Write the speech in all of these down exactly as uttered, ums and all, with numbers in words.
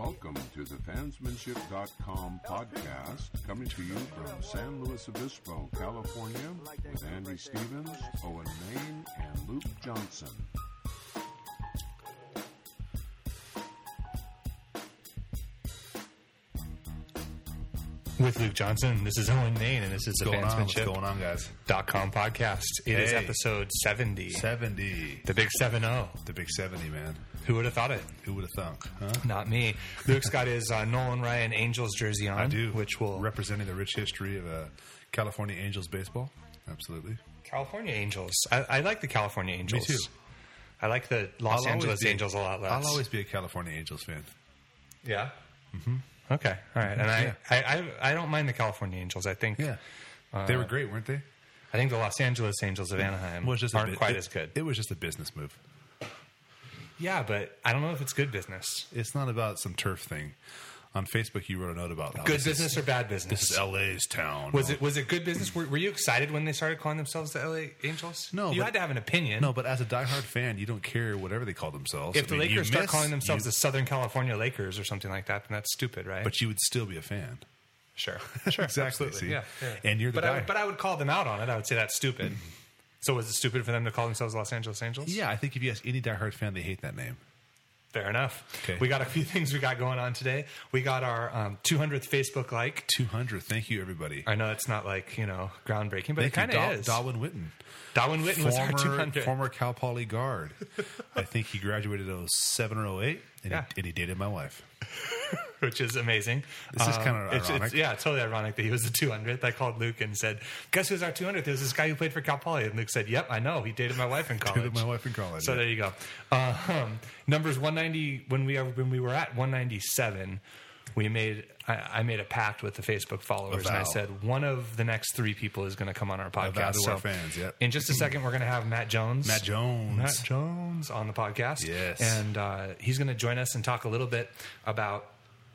Welcome to the fansmanship dot com podcast, coming to you from San Luis Obispo, California, with Andy Stevens, Owen Main, and Luke Johnson. With Luke Johnson, this is Owen Main, and this is the fansmanship What's going on, guys? dot com podcast. It Hey. is episode seventy. seventy. The big seven oh. The big seventy, man. Who would have thought it? Who would have thunk, huh? Not me. Luke's got his uh, Nolan Ryan Angels jersey on. I do. Which will... Representing the rich history of uh, California Angels baseball. Absolutely. California Angels. I, I like the California Angels. Me too. I like the Los I'll Angeles be, Angels a lot less. I'll always be a California Angels fan. Yeah? Mm-hmm. Okay. All right. And Yeah. I, I, I, I don't mind the California Angels. I think... Yeah. Uh, they were great, weren't they? I think the Los Angeles Angels of Anaheim Well, it's just a aren't bit- quite it- as good. It was just a business move. Yeah, but I don't know if it's good business. It's not about some turf thing. On Facebook, you wrote a note about how Good this business is, or bad business? This is L A's town. Was it was it good business? Were, were you excited when they started calling themselves the L A Angels? No, you but- had to have an opinion. No, but as a diehard fan, you don't care whatever they call themselves. if I the mean, you Lakers start miss- calling themselves you- the Southern California Lakers or something like that, then that's stupid, right? But you would still be a fan. sure, sure, Exactly, absolutely, see? yeah, yeah. And you're the but I, guy. would- but I would call them out on it. I would say that's stupid. So was it stupid for them to call themselves Los Angeles Angels? Yeah, I think if you ask any diehard fan, they hate that name. Fair enough. Okay. We got a few things we got going on today. We got our um, two hundredth Facebook like. two hundred. Thank you, everybody. I know it's not like, you know, groundbreaking, but Thank it kind you, of Da- is. Darwin Witten. Darwin Witten was our two Former, hundredth. former Cal Poly guard. I think he graduated in oh seven or oh eight, and, Yeah. he, and he dated my wife. Which is amazing. This is Um, kinda it's- ironic. It's, yeah, totally ironic that he was the two hundredth. I called Luke and said, guess who's our two hundredth? It was this guy who played for Cal Poly. And Luke said, yep, I know. He dated my wife in college. Dated my wife in college. So yeah. there you go. Uh, um, numbers one ninety, when we, when we were at one ninety-seven, we made I, I made a pact with the Facebook followers, A and I vow. said one of the next three people is going to come on our vow podcast. to So our fans, yep. in just a second, we're going to have Matt Jones. Matt Jones. Matt Jones on the podcast. Yes. And uh, he's going to join us and talk a little bit about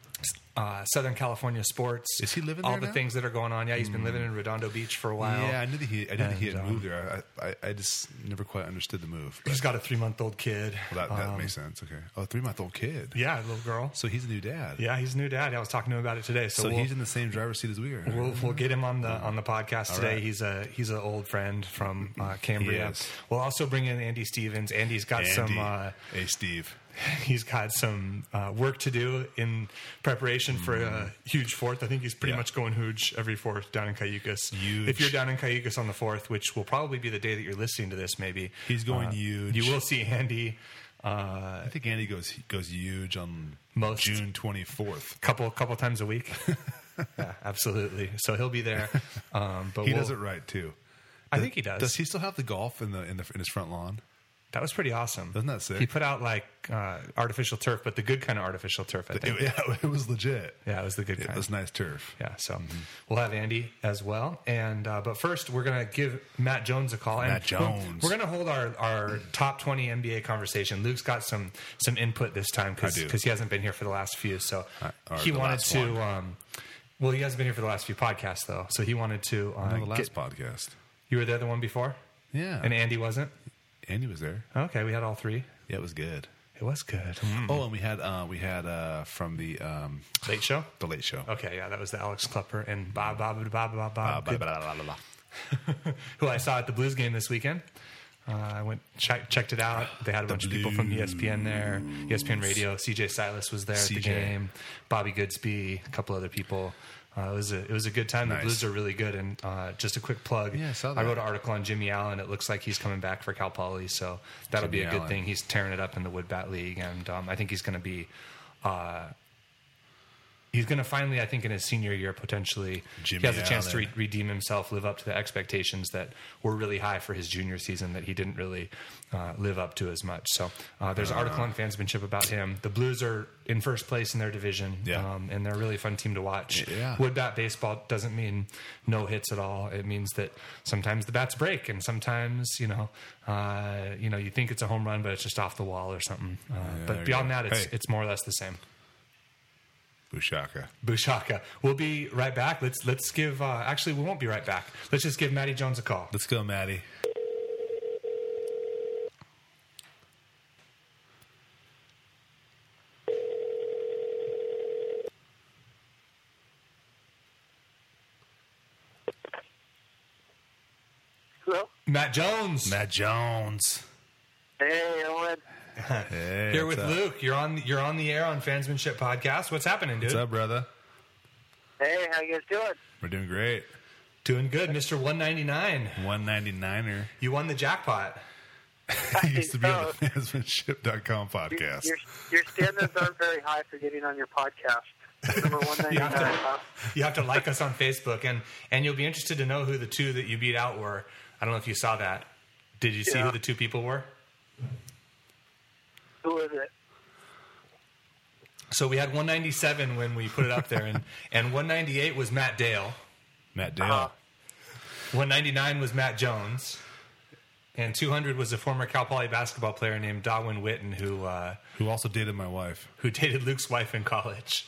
uh, Southern California sports. Is he living all there the now? things that are going on? Yeah, he's been living in Redondo Beach for a while. Yeah, I knew that he. I knew that he had And, um, moved there. I, I, I just never quite understood the move. But, He's got a three-month-old kid. well, that, that Um, makes sense. Okay. Oh, three month old kid. Yeah, a little girl. So he's a new dad. Yeah, he's a new dad. I was talking to him about it today. So, So we'll, he's in the same driver's seat as we are. We'll, we'll get him on the on the podcast today. right. He's a he's an old friend from uh, Cambria. He is. We'll also bring in Andy Stevens. Andy's got Andy. some uh, hey, Steve. he's got some uh, work to do in preparation for a huge fourth. I think he's pretty Yeah. much going huge every fourth down in Cayucas. Huge. If you're down in Cayucas on the fourth, which will probably be the day that you're listening to this, maybe He's going uh, huge. You will see Andy. Uh, I think Andy goes goes huge on Most- June twenty-fourth. couple couple times a week. Yeah, absolutely. So he'll be there. Um, but He we'll- does it right too. I think he does. Does he still have the golf in the in the in his front lawn? That was pretty awesome. Isn't that sick? He put out like uh, artificial turf, but the good kind of artificial turf, I think. It, yeah, it was legit. Yeah, it was the good It kind. was nice turf. Yeah, so we'll have Andy as well. And uh, but first, we're gonna give Matt Jones a call. And Matt Jones. We're, we're gonna hold our, our top twenty N B A conversation. Luke's got some some input this time I do. because he hasn't been here for the last few. So Uh, or he the wanted last to. one. Um, well, he hasn't been here for the last few podcasts though. So he wanted to. Uh, On the last get, podcast. you were there the one before, Yeah. and Andy wasn't. Andy was there. Okay, we had all three. Yeah, it was good. It was good. Oh, and we had uh, we had uh, from the um, Late show. the Late Show. Okay, yeah, that was the Alex Klepper and Bob Bob Bob Bob Bob, Uh, Bob blah, blah, blah, blah, blah. who I saw at the Blues game this weekend. Uh, I went check, checked it out. They had a bunch of people from E S P N there, E S P N Radio. C J Silas was there at C J. the game. Bobby Goodsby, a couple other people. Uh, it was a it was a good time. Nice. The Blues are really good. And uh, just a quick plug. Yeah, I saw that. I wrote an article on Jimmy Allen. It looks like he's coming back for Cal Poly, so that'll Jimmy be a good Allen. thing. He's tearing it up in the Woodbat League, and um, I think he's going to be. Uh, He's going to finally, I think, in his senior year, potentially, Jimmy he has a chance to Allen. re- redeem himself, live up to the expectations that were really high for his junior season that he didn't really uh, live up to as much. So uh, there's an article on Fansmanship about him. The Blues are in first place in their division, Yeah. um, and they're a really fun team to watch. Yeah. Wood bat baseball doesn't mean no hits at all. It means that sometimes the bats break, and sometimes, you know, uh, you know, you think it's a home run, but it's just off the wall or something. Uh, there but you beyond go. that, it's Hey. it's more or less the same. Bushaka. Bushaka. We'll be right back. Let's let's give. Uh, actually, we won't be right back. Let's just give Matty Jones a call. Let's go, Maddie. Matt Jones. Matt Jones. Hey, Owen. Hey, Here with what's up? Luke. You're on you're on the air on Fansmanship Podcast. What's happening, dude? What's up, brother? Hey, how you guys doing? We're doing great. Doing good, Mister one ninety-nine. one ninety-niner. You won the jackpot. He used to be on So, the fansmanship dot com your, podcast. your, your standards aren't very high for getting on your podcast. Number one ninety-nine. huh? You have to like us on Facebook, and and you'll be interested to know who the two that you beat out were. I don't know if you saw that. Did you see Yeah. who the two people were? Who is it? So we had one ninety-seven when we put it up there, and, and one ninety-eight was Matt Dale. Matt Dale. Uh-huh. one ninety-nine was Matt Jones. And two hundred was a former Cal Poly basketball player named Darwin Witten, who uh, Who also dated my wife. who dated Luke's wife in college.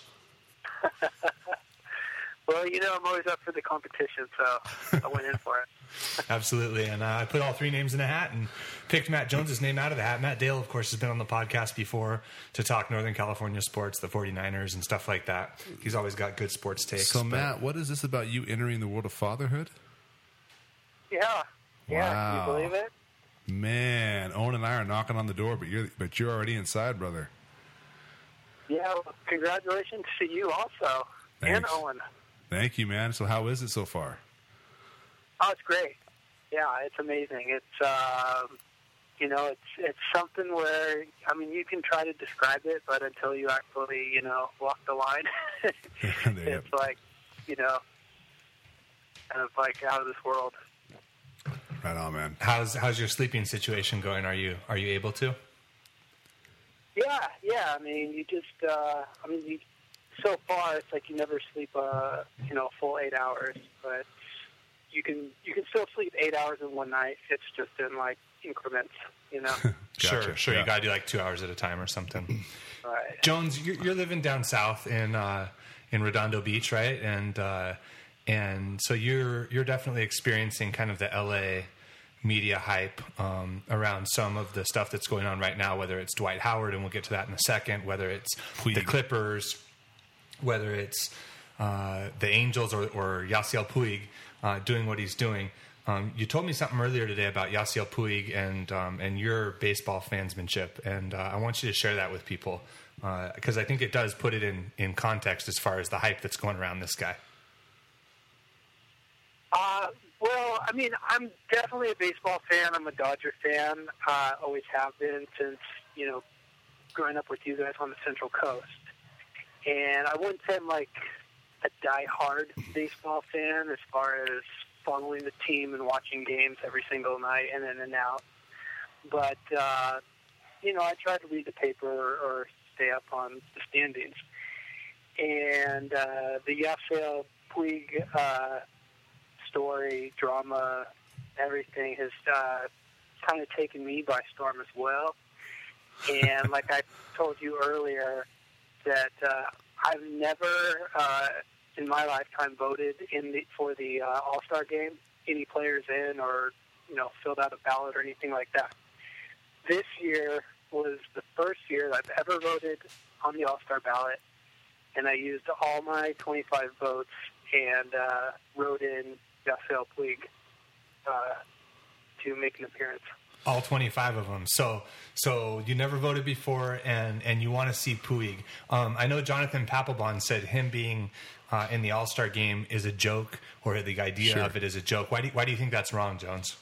Well, you know, I'm always up for the competition, so I went in for it. Absolutely. And uh, I put all three names in a hat and picked Matt Jones's name out of the hat. Matt Dale, of course, has been on the podcast before to talk Northern California sports, the forty-niners and stuff like that. He's always got good sports takes. So, but- Matt, what is this about you entering the world of fatherhood? Yeah. Yeah, Wow. can you believe it? Man, Owen and I are knocking on the door, but you're but you're already inside, brother. Yeah, well, congratulations to you also. And Thanks. Owen. Thank you, man. So, how is it so far? Oh, it's great. Yeah, it's amazing. It's, um, you know, it's it's something where, I mean, you can try to describe it, but until you actually, you know, walk the line, There you it's like, you know, kind of like out of this world. Right on, man. How's how's your sleeping situation going? Are you are you able to? Yeah, yeah. I mean, you just, uh, I mean, you, so far it's like you never sleep, uh, you know, a full eight hours, but you can you can still sleep eight hours in one night. It's just in like increments, you know. Sure, Gotcha. sure. Yeah. You got to do like two hours at a time or something. Right. Jones, you're, you're living down south in uh, in Redondo Beach, right? And uh, and so you're you're definitely experiencing kind of the L A media hype um, around some of the stuff that's going on right now. Whether it's Dwight Howard, and we'll get to that in a second. Whether it's Puig. the Clippers, whether it's uh, the Angels or, or Yasiel Puig uh, doing what he's doing. Um, you told me something earlier today about Yasiel Puig and um, and your baseball fansmanship, and uh, I want you to share that with people because I think it does put it in, in context as far as the hype that's going around this guy. Uh, well, I mean, I'm definitely a baseball fan. I'm a Dodger fan. Uh, always have been since, you know, growing up with you guys on the Central Coast. And I wouldn't say I'm like a diehard baseball fan as far as following the team and watching games every single night and in and out. But, uh, you know, I try to read the paper or, or stay up on the standings. And uh, the Yasiel Puig uh, story, drama, everything has uh, kind of taken me by storm as well. And like I told you earlier, that uh, I've never uh, in my lifetime voted in the, for the uh, All-Star game, any players in or, you know, filled out a ballot or anything like that. This year was the first year that I've ever voted on the All-Star ballot, and I used all my twenty-five votes and uh, wrote in Yasiel Puig uh, to make an appearance. All twenty-five of them. So, so you never voted before, and, and you want to see Puig. Um, I know Jonathan Papelbon said him being uh, in the All-Star game is a joke, or the idea Sure. of it is a joke. Why do you, why do you think that's wrong, Jones?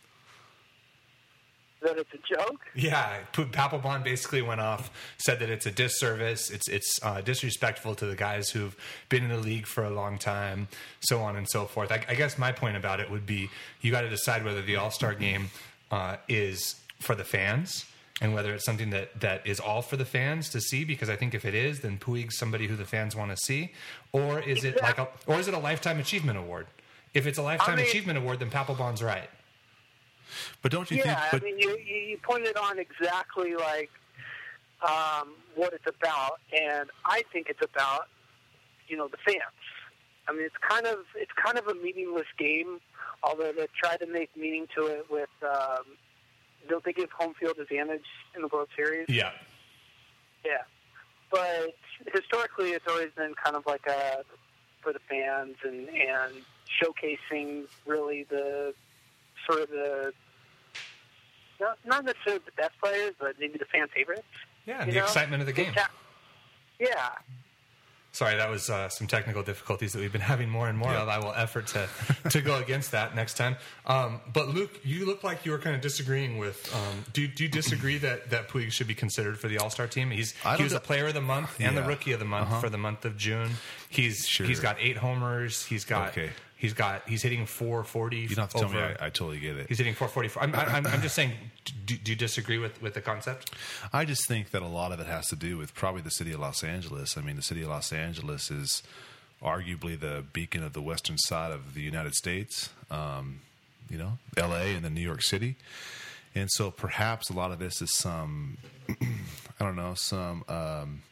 That it's a joke? Yeah, P- Papelbon basically went off, said that it's a disservice, it's it's uh, disrespectful to the guys who've been in the league for a long time, so on and so forth. I, I guess my point about it would be you got to decide whether the All-Star game uh, is for the fans and whether it's something that, that is all for the fans to see. Because I think if it is, then Puig's somebody who the fans want to see, or is it like a or is it a lifetime achievement award? If it's a lifetime I mean- achievement award, then Papelbon's right. But don't you Yeah, think? I But mean, you, you you pointed on exactly like um, what it's about, and I think it's about, you know, the fans. I mean, it's kind of it's kind of a meaningless game, although they try to make meaning to it with. Um, don't they give home field advantage in the World Series? Yeah. Yeah, but historically, it's always been kind of like a for the fans and and showcasing really the sort of the not, not necessarily the best players, but maybe the fan favorites. Yeah, and the know? excitement of the game. Yeah. Sorry, that was uh, some technical difficulties that we've been having more and more yeah. of. I will effort to to go against that next time. Um, but Luke, you look like you were kind of disagreeing with. Um, do do you disagree that that Puig should be considered for the All-Star team? He's he was the Player of the Month and yeah. the Rookie of the Month uh-huh. for the month of June. He's sure. he's got eight homers. He's got. Okay. He's got. He's hitting four forty. You don't have to tell over, me. I, I totally get it. He's hitting four forty. I'm, I'm, I'm just saying. Do, do you disagree with, with the concept? I just think that a lot of it has to do with probably the city of Los Angeles. I mean, the city of Los Angeles is arguably the beacon of the western side of the United States. Um, you know, L A and then New York City, and so perhaps a lot of this is some. I don't know, some. Um,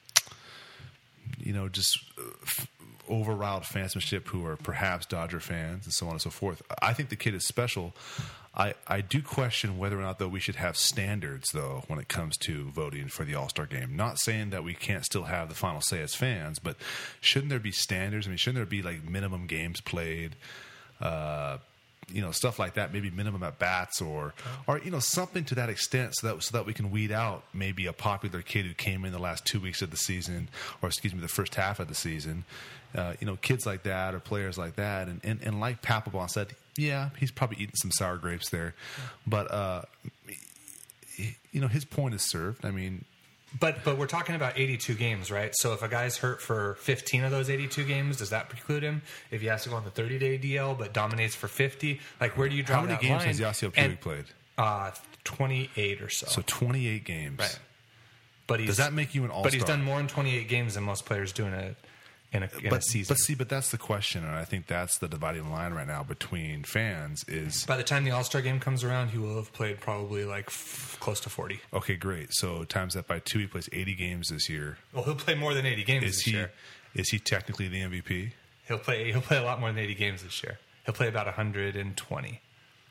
you know, just. Uh, over-riled fansmanship who are perhaps Dodger fans and so on and so forth. I think the kid is special. I, I do question whether or not, though, we should have standards, though, when it comes to voting for the All-Star game. Not saying that we can't still have the final say as fans, but shouldn't there be standards? I mean, shouldn't there be, like, minimum games played, uh, you know, stuff like that, maybe minimum at-bats or, or, you know, something to that extent so that so that we can weed out maybe a popular kid who came in the last two weeks of the season or, excuse me, the first half of the season. Uh, you know, kids like that or players like that. And, and, and like Papelbon said, yeah, he's probably eating some sour grapes there. But, uh, you know, his point is served. I mean... But but we're talking about eighty-two games, right? So if a guy's hurt for fifteen of those eighty-two games, does that preclude him? If he has to go on the thirty-day D L but dominates for fifty, like where do you draw that line? How many games has Yasiel Puig played? Uh, twenty-eight or so. So twenty-eight games. Right. But he's, does that make you an all-star? But he's done more in twenty-eight games than most players do in a in a, in but, a season. But see, but that's the question, and I think that's the dividing line right now between fans is... By the time the All-Star game comes around, he will have played probably like f- close to forty. Okay, great. So times that by two, he plays eighty games this year. Well, he'll play more than eighty games is this he, year. Is he technically the M V P? He'll play He'll play a lot more than eighty games this year. He'll play about one hundred twenty.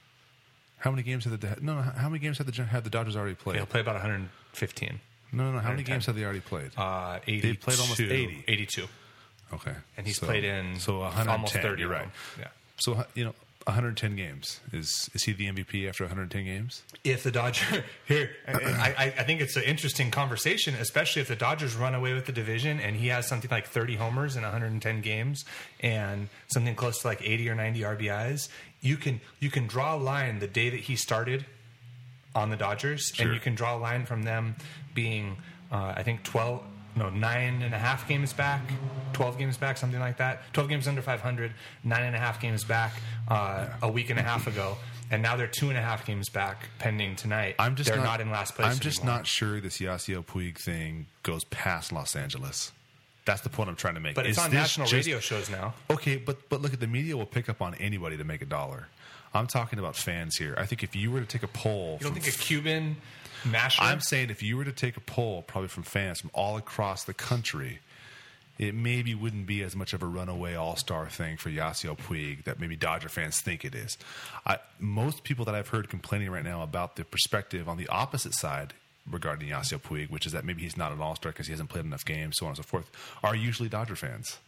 How many games have the no? no how many games have the have the Dodgers already played? Okay, he'll play about one hundred fifteen. No, no, no. How many games have they already played? Uh, eighty-two. They've played almost eighty. eighty-two. Okay. And he's so, played in so almost thirty. You're right. Yeah. So, you know, one hundred ten games. Is is he the M V P after one hundred ten games? If the Dodgers... Here, I, I think it's an interesting conversation, especially if the Dodgers run away with the division and he has something like thirty homers in one hundred ten games and something close to like eighty or ninety R B Is. You can, you can draw a line the day that he started on the Dodgers, sure. and you can draw a line from them being, uh, I think, twelve... No, nine and a half games back, twelve games back, something like that. Twelve games under five hundred, nine and a half games back uh, yeah. a week and a half ago, and now they're two and a half games back, pending tonight. I'm just they're not, not in last place. I'm just anymore. not sure this Yasiel Puig thing goes past Los Angeles. That's the point I'm trying to make. But it's Is on this national just, radio shows now. Okay, but but look at the media will pick up on anybody to make a dollar. I'm talking about fans here. I think if you were to take a poll, you don't from, think a Cuban masher? I'm saying if you were to take a poll, probably from fans from all across the country, it maybe wouldn't be as much of a runaway all-star thing for Yasiel Puig that maybe Dodger fans think it is. I, most people that I've heard complaining right now about the perspective on the opposite side regarding Yasiel Puig, which is that maybe he's not an all-star because he hasn't played enough games, so on and so forth, are usually Dodger fans.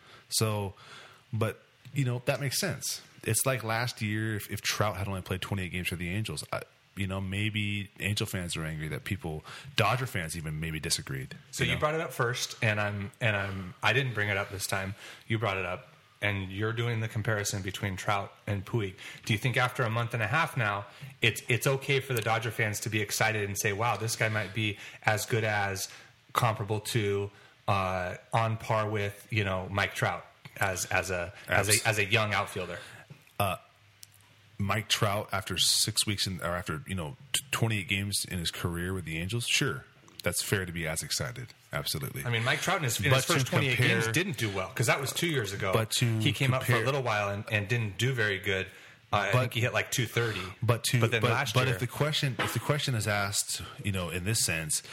So, but, you know, that makes sense. It's like last year if, if Trout had only played twenty-eight games for the Angels. I, you know, maybe Angel fans are angry that people, Dodger fans even maybe disagreed. So you, know? you brought it up first, and I'm and I'm I didn't bring it up this time. You brought it up, and you're doing the comparison between Trout and Puig. Do you think after a month and a half now, it's it's okay for the Dodger fans to be excited and say, "Wow, this guy might be as good as, comparable to, uh, on par with, you know, Mike Trout as as a as a as a young outfielder"? Uh, Mike Trout after six weeks in, or after you know twenty-eight games in his career with the Angels, sure, that's fair to be as excited. Absolutely. I mean, Mike Trout in his, in his first twenty-eight compare, games didn't do well because that was two years ago. But to he came compare, up for a little while and, and didn't do very good. Uh, but, I think he hit like two thirty. But to but then but, last but year, if the question if the question is asked, you know, in this sense,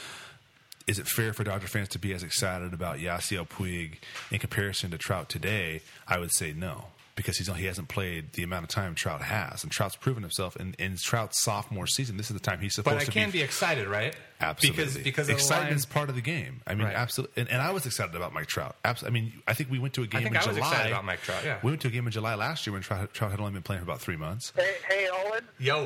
is it fair for Dodger fans to be as excited about Yasiel Puig in comparison to Trout today? I would say no. Because he's he hasn't played the amount of time Trout has, and Trout's proven himself in, in Trout's sophomore season. This is the time he's supposed to be. But I can be, be excited, right? Absolutely, because because excitement is part of the game. I mean, right. absolutely. And, and I was excited about Mike Trout. Absolutely. I mean, I think we went to a game I think in I was July. Excited about Mike Trout. Yeah, we went to a game in July last year when Trout, Trout had only been playing for about three months. Hey, hey, Owen. gentlemen. Yo.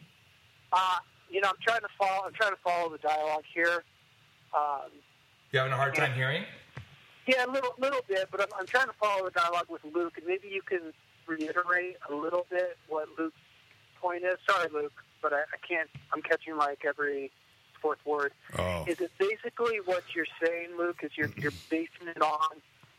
Uh, you know, I'm trying to follow. I'm trying to follow the dialogue here. Um, You having a hard time hearing? yeah, a little, little bit, but I'm, I'm trying to follow the dialogue with Luke, and maybe you can reiterate a little bit what Luke's point is. Sorry, Luke, but I, I can't. I'm catching like every fourth word. Oh. Is it basically what you're saying, Luke? Is you're you're basing it on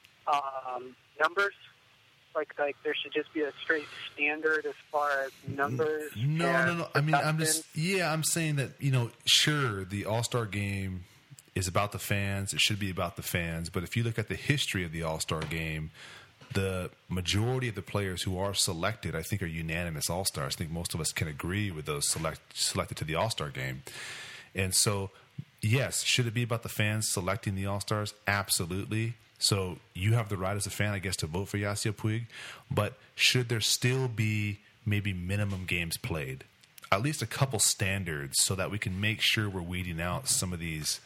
um, numbers? Like, like there should just be a straight standard as far as numbers. No, and no, no. I mean, I'm production? just, yeah, I'm saying that, you know, sure, the All-Star game is about the fans. It should be about the fans. But if you look at the history of the All-Star game, the majority of the players who are selected, I think, are unanimous All-Stars. I think most of us can agree with those select, selected to the All-Star game. And so, yes, should it be about the fans selecting the All-Stars? Absolutely. So you have the right as a fan, I guess, to vote for Yasiel Puig. But should there still be maybe minimum games played? At least a couple standards so that we can make sure we're weeding out some of these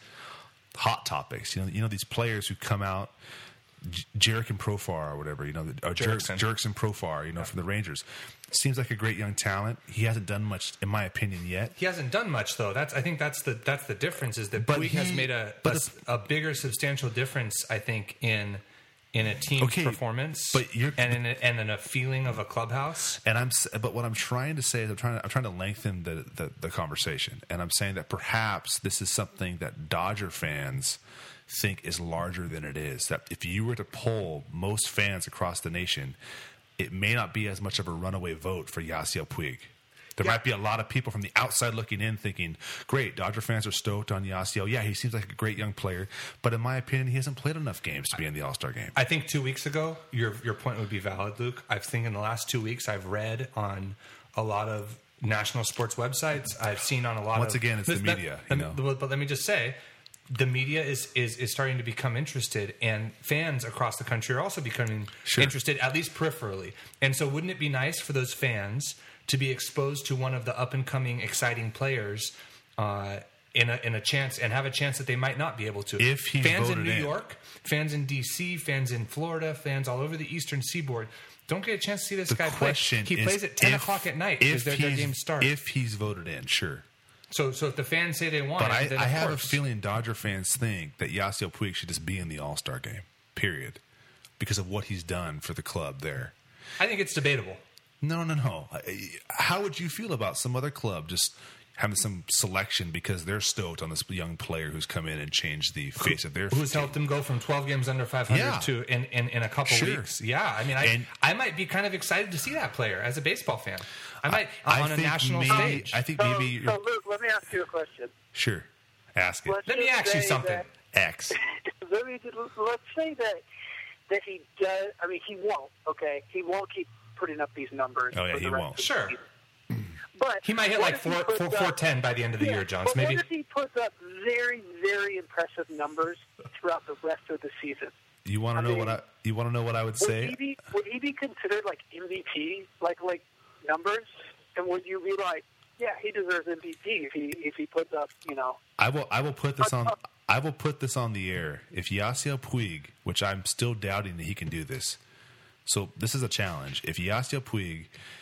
hot topics. You know, you know these players who come out, J- Jerick and Profar or whatever, you know, or Jerks, Jerickson. Jerks and Profar, you know, from the Rangers. Seems like a great young talent. He hasn't done much, in my opinion, yet. He hasn't done much, though. That's I think that's the that's the difference is that But Puig has he- made a, but a a bigger substantial difference, I think, in in a team's Okay, performance, but you're- and in a, and in a feeling of a clubhouse. And I'm, s- but what I'm trying to say is I'm trying to, I'm trying to lengthen the, the, the conversation, and I'm saying that perhaps this is something that Dodger fans think is larger than it is. That if you were to poll most fans across the nation, it may not be as much of a runaway vote for Yasiel Puig. There Yeah. might be a lot of people from the outside looking in thinking, great, Dodger fans are stoked on Yasiel. Yeah, he seems like a great young player, but in my opinion, he hasn't played enough games to be in the All-Star game. I think two weeks ago, your your point would be valid, Luke. I think in the last two weeks, I've read on a lot of national sports websites. I've seen on a lot Once of again, it's the Let- media, let- you know. But, but let me just say, the media is, is is starting to become interested, and fans across the country are also becoming Sure. interested, at least peripherally. And so, wouldn't it be nice for those fans to be exposed to one of the up and coming, exciting players? Uh, in a in a chance and have a chance that they might not be able to. If he's fans in voted New in. York, fans in D C, fans in Florida, fans all over the Eastern Seaboard don't get a chance to see this The guy play. question He is plays at ten if- o'clock at night if because their, their he's- games start. If he's voted in, sure. so so if the fans say they want But it, I, then I of have course. a feeling Dodger fans think that Yasiel Puig should just be in the All-Star game, period, because of what he's done for the club there. I think it's debatable. No, no, no. How would you feel about some other club just having some selection because they're stoked on this young player who's come in and changed the face of their Who's team? helped them go from twelve games under five hundred Yeah. to in, in, in a couple Sure. weeks? Yeah, I mean, I And- I might be kind of excited to see that player as a baseball fan. I might I on a think national maybe- stage. I think So, maybe you're, so Luke, let me ask you a question. sure. Ask it. Let's Let me just ask you say something. that- X. let me let's say that that he does. I mean, he won't. Okay, he won't keep putting up these numbers. Oh, yeah, for the he rest won't. of the Sure. season. But He might hit what like if he four, puts four, up- four ten by the end of the Yeah, year, Johns. But Maybe what if he puts up very, very impressive numbers throughout the rest of the season? You want to I know mean, what I? You want to know what I would Would say? he be would he be considered like M V P, like like numbers? And would you be like, yeah, he deserves M V P if he if he puts up, you know? I will. I will put this on. I will put this on the air. If Yasiel Puig, which I'm still doubting that he can do this, so this is a challenge. If Yasiel Puig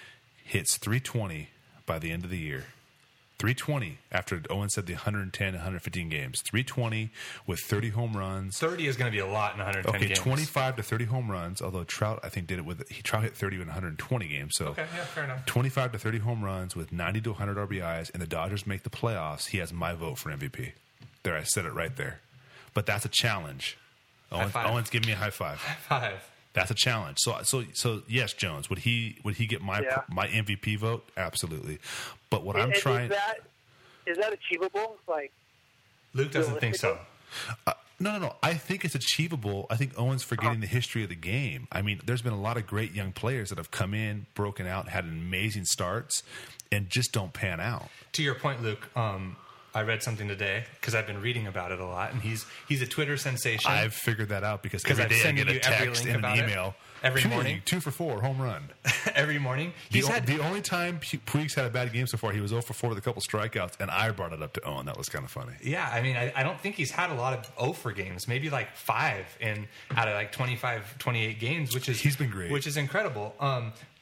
hits three twenty by the end of the year, three twenty after Owen said the one hundred ten, one hundred fifteen games, three twenty with thirty home runs. thirty is going to be a lot in one hundred ten Okay, games. twenty-five to thirty home runs. Although Trout, I think, did it with he Trout hit thirty in one hundred twenty games. So Okay, yeah, fair enough. twenty-five to thirty home runs with ninety to one hundred R B Is, and the Dodgers make the playoffs. He has my vote for M V P. There, I said it right there. But that's a challenge. Owens, five. Owens, give me a high five. Five. That's a challenge. So, so, so yes, Jones, would he would he get my Yeah. my M V P vote? Absolutely. But what I'm And trying. is that is that achievable? Like, Luke doesn't think so. Uh, no, no, no. I think it's achievable. I think Owen's forgetting the history of the game. I mean, there's been a lot of great young players that have come in, broken out, had amazing starts, and just don't pan out. To your point, Luke, um, I read something today because I've been reading about it a lot, and he's he's a Twitter sensation. I've figured that out because 'Cause every I've day I sent get a you every text link and about an it email every Puig, morning. two for four, home run. Every morning. The, He's o- had the only time Pu- Puig's had a bad game so far, he was zero for four with a couple strikeouts, and I brought it up to Owen. That was kind of funny. Yeah, I mean, I, I don't think he's had a lot of oh for games. Maybe like five in out of like twenty-five, twenty-eight games, which is He's been great. which is incredible. Um, but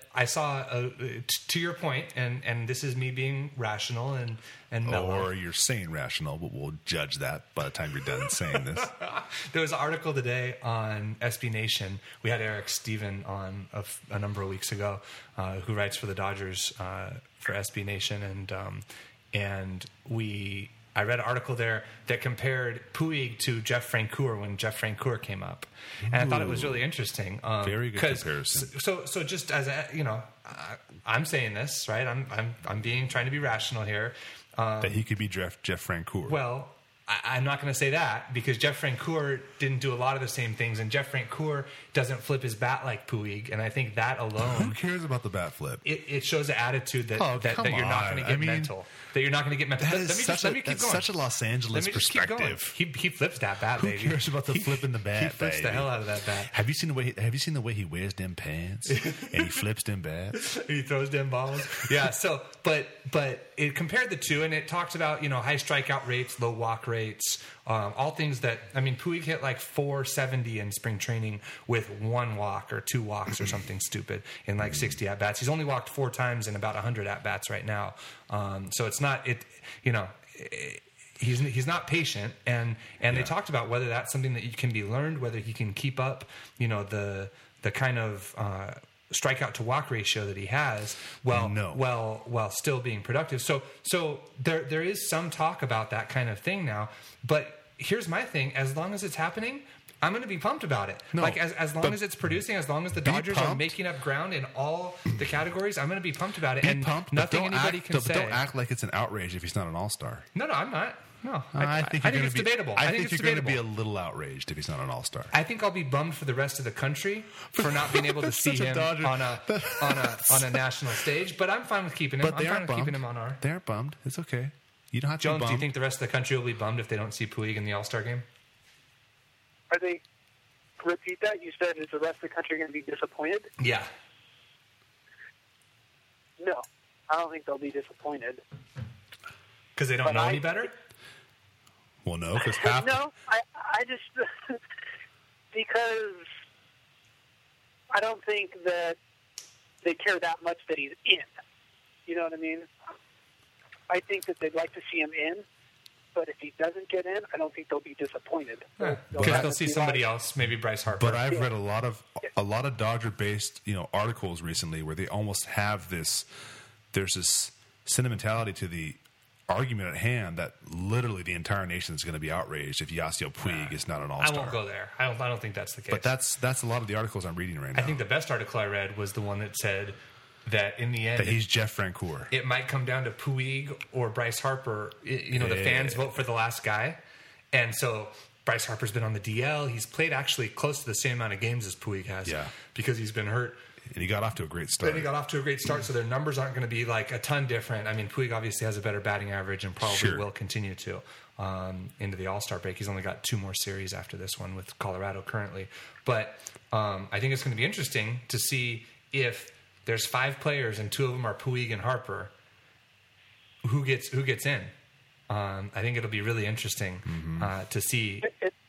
I saw, a, t- to your point, and, and this is me being rational and, and mellow. Or you're saying rational, but we'll judge that by the time you're done saying this. There was an article today on S B Nation. We had Eric Steven on a, f- a number of weeks ago, uh, who writes for the Dodgers uh, for S B Nation, and um, and we I read an article there that compared Puig to Jeff Francoeur when Jeff Francoeur came up, and I thought it was really interesting. Um, Very good comparison. So, so just as a, you know, I, I'm saying this right. I'm I'm I'm being trying to be rational here. Um, that he could be Jeff Jeff Francoeur. Well, I, I'm not going to say that because Jeff Francoeur didn't do a lot of the same things, and Jeff Francoeur doesn't flip his bat like Puig, and I think that alone, who cares about the bat flip? It, it shows an attitude that, Oh, that, come that you're not going to on. get I mean, mental. That you're not going to get mental. That Let, is let me such just let a- me keep that's going. such a Los Angeles Let me just keep going. perspective. He he flips that bat, Who baby. cares about the He- flipping the bat? He flips the baby? hell out of that bat. Have you seen the way? He, have you seen the way he wears them pants and he flips them bats? He throws them balls. Yeah. So, but but it compared the two, and it talks about you know high strikeout rates, low walk rates, um, all things that I mean. Puig hit like four seventy in spring training with one walk or two walks or something stupid in like sixty at bats. He's only walked four times in about one hundred at bats right now. Um, so it's not it. You know. It, He's he's not patient, and, and Yeah. they talked about whether that's something that can be learned, whether he can keep up, you know, the the kind of uh, strikeout to walk ratio that he has, while No. while while still being productive. So so there there is some talk about that kind of thing now. But here's my thing: as long as it's happening, I'm going to be pumped about it. No, like as as long but as it's producing, as long as the be Dodgers are pumped. making up ground in all the categories, I'm going to be pumped about it. Be and pumped, but nothing don't anybody act, can but say. don't act like it's an outrage if he's not an all-star. No, no, I'm not. No, I, think, I you're think gonna it's be, debatable. I, I, think, think it's you're going to debatable. be a little outraged if he's not an all-star. I think I'll be bummed for the rest of the country for not being able to see Such a him Dodger. on a on a on a national stage. But I'm fine with keeping him. But I'm they fine aren't with bummed. keeping him on our. They aren't bummed. It's okay. You don't have to Jones, be bummed. do you think the rest of the country will be bummed if they don't see Puig in the All Star game? Are they? Repeat that. You said, is the rest of the country going to be disappointed? Yeah. No, I don't think they'll be disappointed. Because they don't But know I- any better? Well, no, because half. No, I, I just because I don't think that they care that much that he's in. You know what I mean? I think that they'd like to see him in, but if he doesn't get in, I don't think they'll be disappointed. They'll- they'll Because have they'll to see be somebody like, else, maybe Bryce Harper. But I've read a lot of a lot of Dodger-based, you know, articles recently where they almost have this. There's this sentimentality to the argument at hand that literally the entire nation is going to be outraged if Yasiel Puig is not an I all-star. won't go there. I don't. I don't think that's the case. But that's that's a lot of the articles I'm reading right now. I think the best article I read was the one that said that in the end, that he's Jeff Francoeur. it might come down to Puig or Bryce Harper. It- you know, the fans vote for the last guy. And so Bryce Harper's been on the D L. He's played actually close to the same amount of games as Puig has. Yeah. Because he's been hurt. And he got off to a great start. Then he got off to a great start, so their numbers aren't going to be like a ton different. I mean, Puig obviously has a better batting average and probably Sure. will continue to um, into the All-Star break. He's only got two more series after this one with Colorado currently. But um, I think it's going to be interesting to see if there's five players and two of them are Puig and Harper, who gets who gets in. Um, I think it'll be really interesting Mm-hmm. uh, to see. It, it,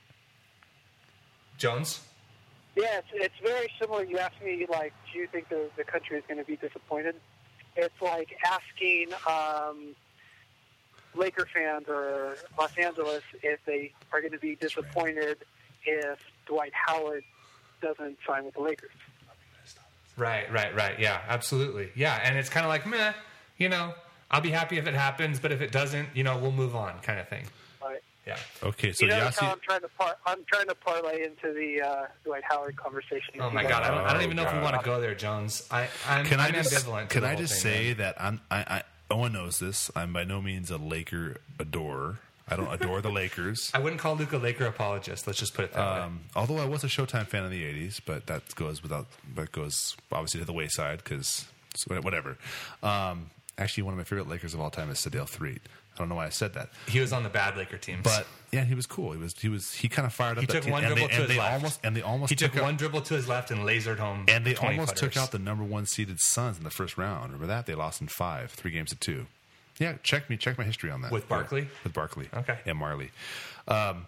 Jones? yeah, it's, it's very similar. You asked me, like, do you think the, the country is going to be disappointed? It's like asking um, Laker fans or Los Angeles if they are going to be disappointed if Dwight Howard doesn't sign with the Lakers. Right, right, right. Yeah, absolutely. Yeah, and it's kind of like, meh, you know, I'll be happy if it happens, but if it doesn't, you know, we'll move on kind of thing. Right. Yeah. Okay, so You know Yasi, how I'm trying to par- I'm trying to parlay into the uh, Dwight Howard conversation. Oh my God, I don't, I don't even know if we God. want to go there, Jones. I, I'm, can I I'm just ambivalent. to can the I whole just thing, say man. that I'm I, I Owen knows this. I'm by no means a Laker adorer. I don't adore the Lakers. I wouldn't call Luka Laker apologist. Let's just put it that way. Um, although I was a Showtime fan in the eighties, but that goes without that goes obviously to the wayside because whatever. Um, actually, one of my favorite Lakers of all time is Sadale Threet. I don't know why I said that, He was on the bad Laker teams, but yeah, he was cool. He was he was he kind of fired up. he that took team, one and dribble they, to and his they left. almost and they almost he took, out- one dribble to his left and lasered home. and they twenty almost footers. took out the number one seeded Suns in the first round. Remember that? They lost in five, three games to two. Yeah, check me, check my history on that. With Barkley? Yeah, with Barkley, Okay. and Marley. Um,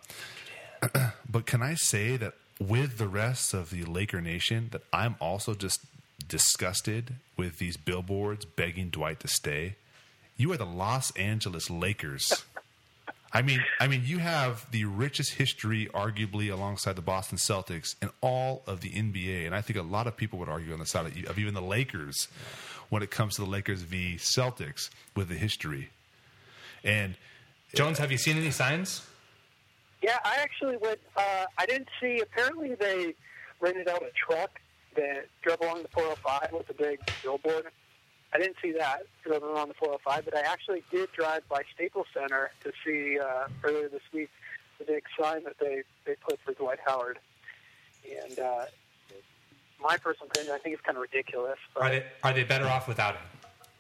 but can I say that with the rest of the Laker Nation, that I'm also just disgusted with these billboards begging Dwight to stay? You are the Los Angeles Lakers. I mean, I mean, you have the richest history, arguably, alongside the Boston Celtics in all of the N B A, and I think a lot of people would argue on the side of, of even the Lakers when it comes to the Lakers v. Celtics with the history. And Jones, have you seen any signs? Yeah, I actually went. Uh, I didn't see. Apparently, they rented out a truck that drove along the four oh five with a big billboard. I didn't see that driving along the four oh five, but I actually did drive by Staples Center to see uh, earlier this week the big sign that they, they put for Dwight Howard. And uh, my personal opinion, I think it's kind of ridiculous. But Are they are they better off without him?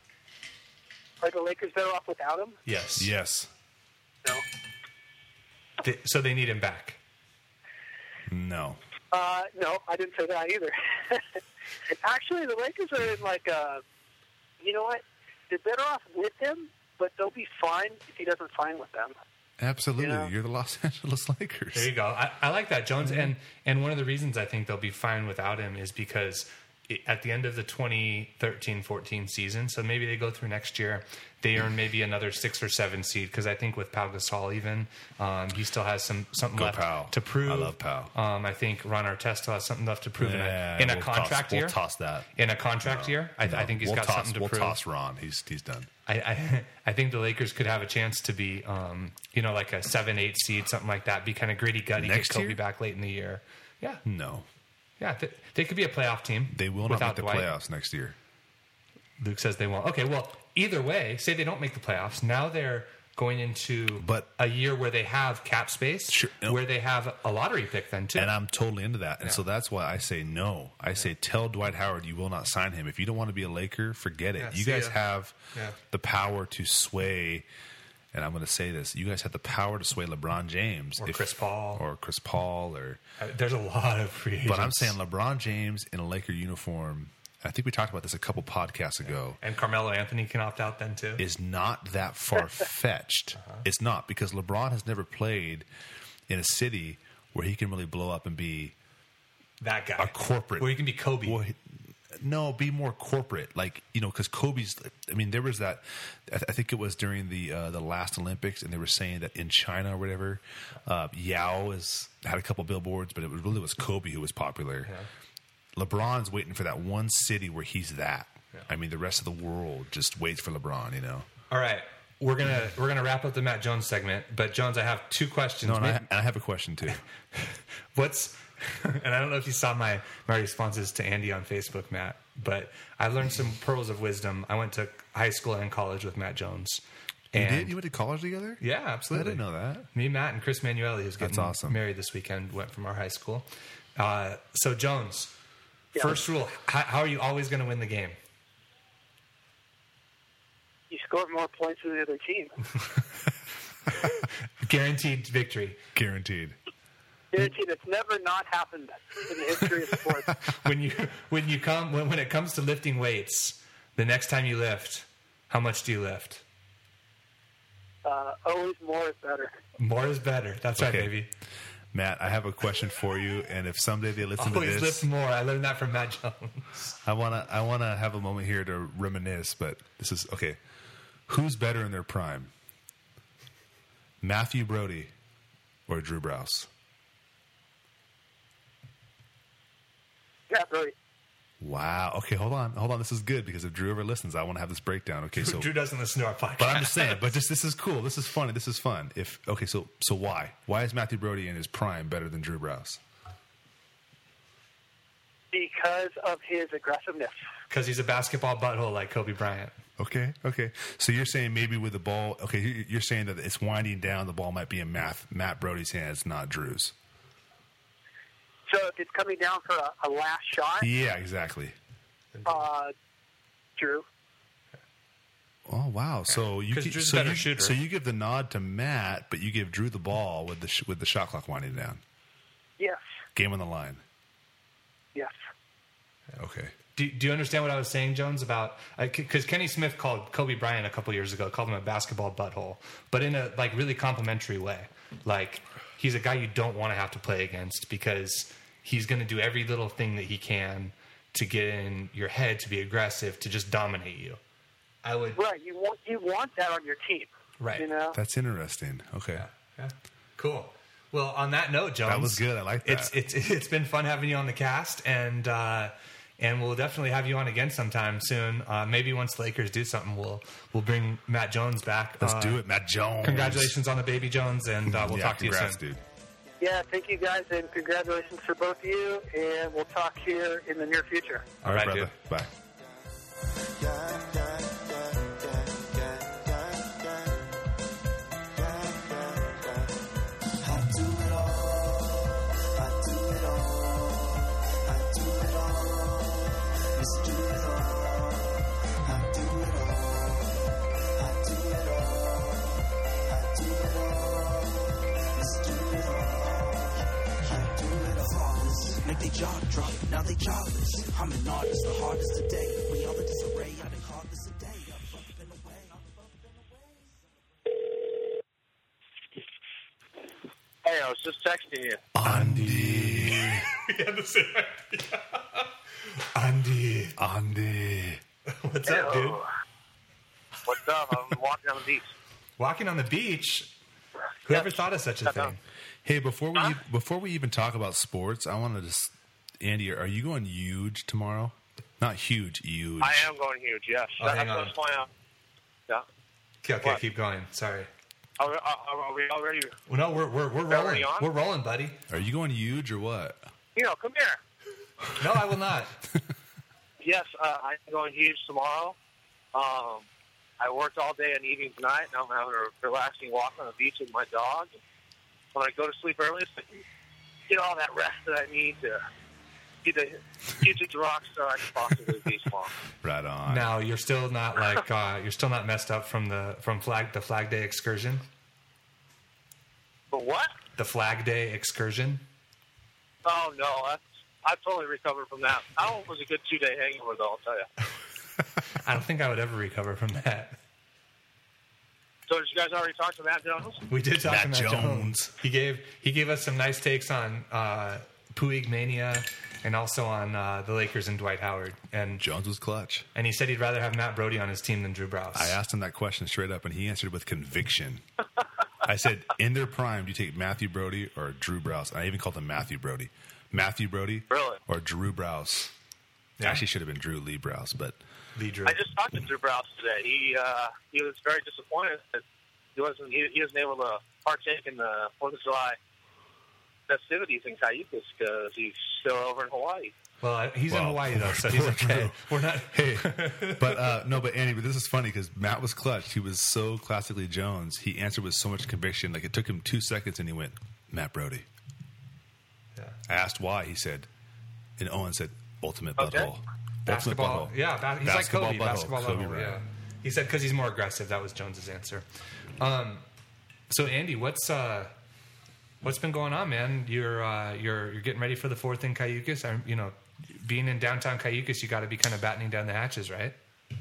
Are the Lakers better off without him? Yes. yes, No. They, so they need him back. no. Uh, no, I didn't say that either. Actually, the Lakers are in like a, you know what? They're better off with him, but they'll be fine if he doesn't sign with them. Absolutely. Yeah. You're the Los Angeles Lakers. There you go. I, I like that, Jones. And and one of the reasons I think they'll be fine without him is because it, at the end of the twenty thirteen fourteen season, so maybe they go through next year, they earn maybe another six or seven seed, because I think with Pau Gasol even, um, he still has some something Go left Pau. to prove. I love Pau. Um, I think Ron Artest still has something left to prove Yeah, in a, in a we'll contract toss, year. We'll toss that. In a contract year, I, No, I think he's we'll got toss, something to we'll prove. toss Ron. He's he's done. I, I I think the Lakers could have a chance to be, um, you know, like a seven, eight seed, something like that. Be kind of gritty gutty, get Next Kobe year? back late in the year. Yeah, No, yeah, th- they could be a playoff team. they will not without make the Dwight. playoffs next year. Luke says they won't. Okay, well, either way, say they don't make the playoffs. Now they're going into But- a year where they have cap space, Sure, no. where they have a lottery pick then too. And I'm totally into that. And Yeah. so that's why I say no. I say tell Dwight Howard you will not sign him. If you don't want to be a Laker, forget it. Yeah, you see guys ya. have Yeah. the power to sway, and I'm going to say this, you guys have the power to sway LeBron James. Or Chris Paul. Or Chris Paul. or. Uh, There's a lot of free agents. But I'm saying LeBron James in a Laker uniform, I think we talked about this a couple podcasts ago, and Carmelo Anthony can opt out then too. is not that far-fetched. Uh-huh. It's not, because LeBron has never played in a city where he can really blow up and be that guy, a corporate. where you can be Kobe. Well, he- no, be more corporate. Like, you know, because Kobe's, I mean, there was that, I, th- I think it was during the uh, the last Olympics, and they were saying that in China or whatever, uh, Yao is, had a couple billboards, but it was, really was Kobe who was popular. Yeah. LeBron's waiting for that one city where he's that. Yeah. I mean, the rest of the world just waits for LeBron, you know? All right, we're gonna we're gonna wrap up the Matt Jones segment. But Jones, I have two questions. No, and I, Maybe- and I have a question, too. What's and I don't know if you saw my my responses to Andy on Facebook, Matt, but I learned some pearls of wisdom. I went to high school and college with Matt Jones. You And did? You went to college together? yeah, absolutely. I didn't know that. Me, Matt, and Chris Manueli, who's getting That's awesome. married this weekend, went from our high school. Uh, so Jones, Yeah. first rule: how, how are you always going to win the game? You score more points than the other team. Guaranteed victory. Guaranteed. Guaranteed. It's never not happened in the history of sports. When you when you come when, when it comes to lifting weights, the next time you lift, how much do you lift? Uh, always more is better. More is better. That's right, Okay. baby. Matt, I have a question for you, and if someday they listen Always to this, lift more. I learned that from Matt Jones. I wanna I wanna have a moment here to reminisce. But this is okay. Who's better in their prime, Matthew Brody or Drew Brous? Yeah, right. Wow. Okay, hold on, hold on. This is good, because if Drew ever listens, I want to have this breakdown. Okay, so Drew doesn't listen to our podcast. but I'm just saying. But just this is cool. This is funny. This is fun. If okay, so so why why is Matthew Brody in his prime better than Drew Brous? Because of his aggressiveness. Because he's a basketball butthole like Kobe Bryant. Okay, okay. So you're saying maybe with the ball, okay, you- you're saying that it's winding down, the ball might be in Matt, Matt Brody's hands, not Drew's. So if it's coming down for a, a last shot, Yeah, exactly. uh, Drew. Oh wow! So you 'Cause gi- Drew's a so better you, shooter. so you give the nod to Matt, but you give Drew the ball with the sh- with the shot clock winding down. Yes. Game on the line. Yes. Okay. Do, do you understand what I was saying, Jones, about because Kenny Smith called Kobe Bryant a couple years ago, called him a basketball butthole, but in a like really complimentary way. Like he's a guy you don't want to have to play against because he's going to do every little thing that he can to get in your head to be aggressive, to just dominate you. I would Right. You want you want that on your team. right. You know. That's interesting. Okay. Yeah, yeah. Cool. Well, on that note, Jones, That was good. I like that. It's it's it's been fun having you on the cast, and uh, and we'll definitely have you on again sometime soon. Uh, maybe once the Lakers do something, we'll we'll bring Matt Jones back. Let's uh, do it, Matt Jones. Congratulations on the baby, Jones, and uh, we'll Yeah, talk to congrats, you soon. dude. Yeah. Thank you guys, and congratulations for both of you. And we'll talk here in the near future. All right, brother. dude. Bye. Make they jaw drop, now they jobless. I'm an artist, the hardest today. We all in disarray, I done called this a day. I'm fucking away, I'm fucking away. Hey, I was just texting you. Andy. We had the same idea. Andy. Andy. What's up, dude? What's up? I'm walking on the beach. Walking on the beach. Whoever thought of such a thing? Hey, before we Huh? before we even talk about sports, I wanted to just, Andy, are you going huge tomorrow? Not huge, huge. I am going huge, yes. Oh, That's hang on. what's going on. Yeah. Okay, okay, What? keep going. Sorry. Are, we- are, are we already? Well, no, we're we're we're Already rolling. on? We're rolling, buddy. Are you going huge or what? You know, come here. No, I will not. Yes, uh, I'm going huge tomorrow. Um, I worked all day and evening tonight, and I'm having a relaxing walk on the beach with my dog. When I go to sleep early, so I can get all that rest that I need to be the hugest rock star I can possibly be tomorrow. Right on. Now you're still not like uh, you're still not messed up from the from flag the Flag Day excursion. But what? The Flag Day excursion. Oh no, that's, I totally recovered from that. That one was a good two day hangover, though. I'll tell you. I don't think I would ever recover from that. So did you guys already talk to Matt Jones? We did talk Matt to Matt Jones. Jones. He gave he gave us some nice takes on uh, Puig Mania and also on uh, the Lakers and Dwight Howard. And Jones was clutch. and he said he'd rather have Matt Brody on his team than Drew Browse. I asked him that question straight up, and he answered with conviction. I said, in their prime, do you take Matthew Brody or Drew Browse? And I even called him Matthew Brody. Matthew Brody Really? or Drew Browse. Yeah. Actually, should have been Drew Lee Browse, but Lee Drew. I just talked to Drew Browse today. He uh, he was very disappointed that he wasn't he, he wasn't able to partake in the Fourth of July festivities in Cayucos because he's still over in Hawaii. well, I- he's in Well, Hawaii though, so he's poor okay. Drew. We're not. hey, but uh, no, but Andy, but this is funny because Matt was clutch. He was so classically Jones. He answered with so much conviction. Like it took him two seconds, and he went, Matt Brody. Yeah. I asked why. He said, and Owen said, ultimate Okay. butthole. Basketball, Ultimate butthole. yeah, ba- he's Basketball like Kobe. butthole. Basketball Kobe butthole, Bryant. yeah. He said because he's more aggressive. That was Jones's answer. Um, so Andy, what's uh, what's been going on, man? You're uh, you're you're getting ready for the fourth in Cayucos. I'm, you know, being in downtown Cayucos, you got to be kind of battening down the hatches, right?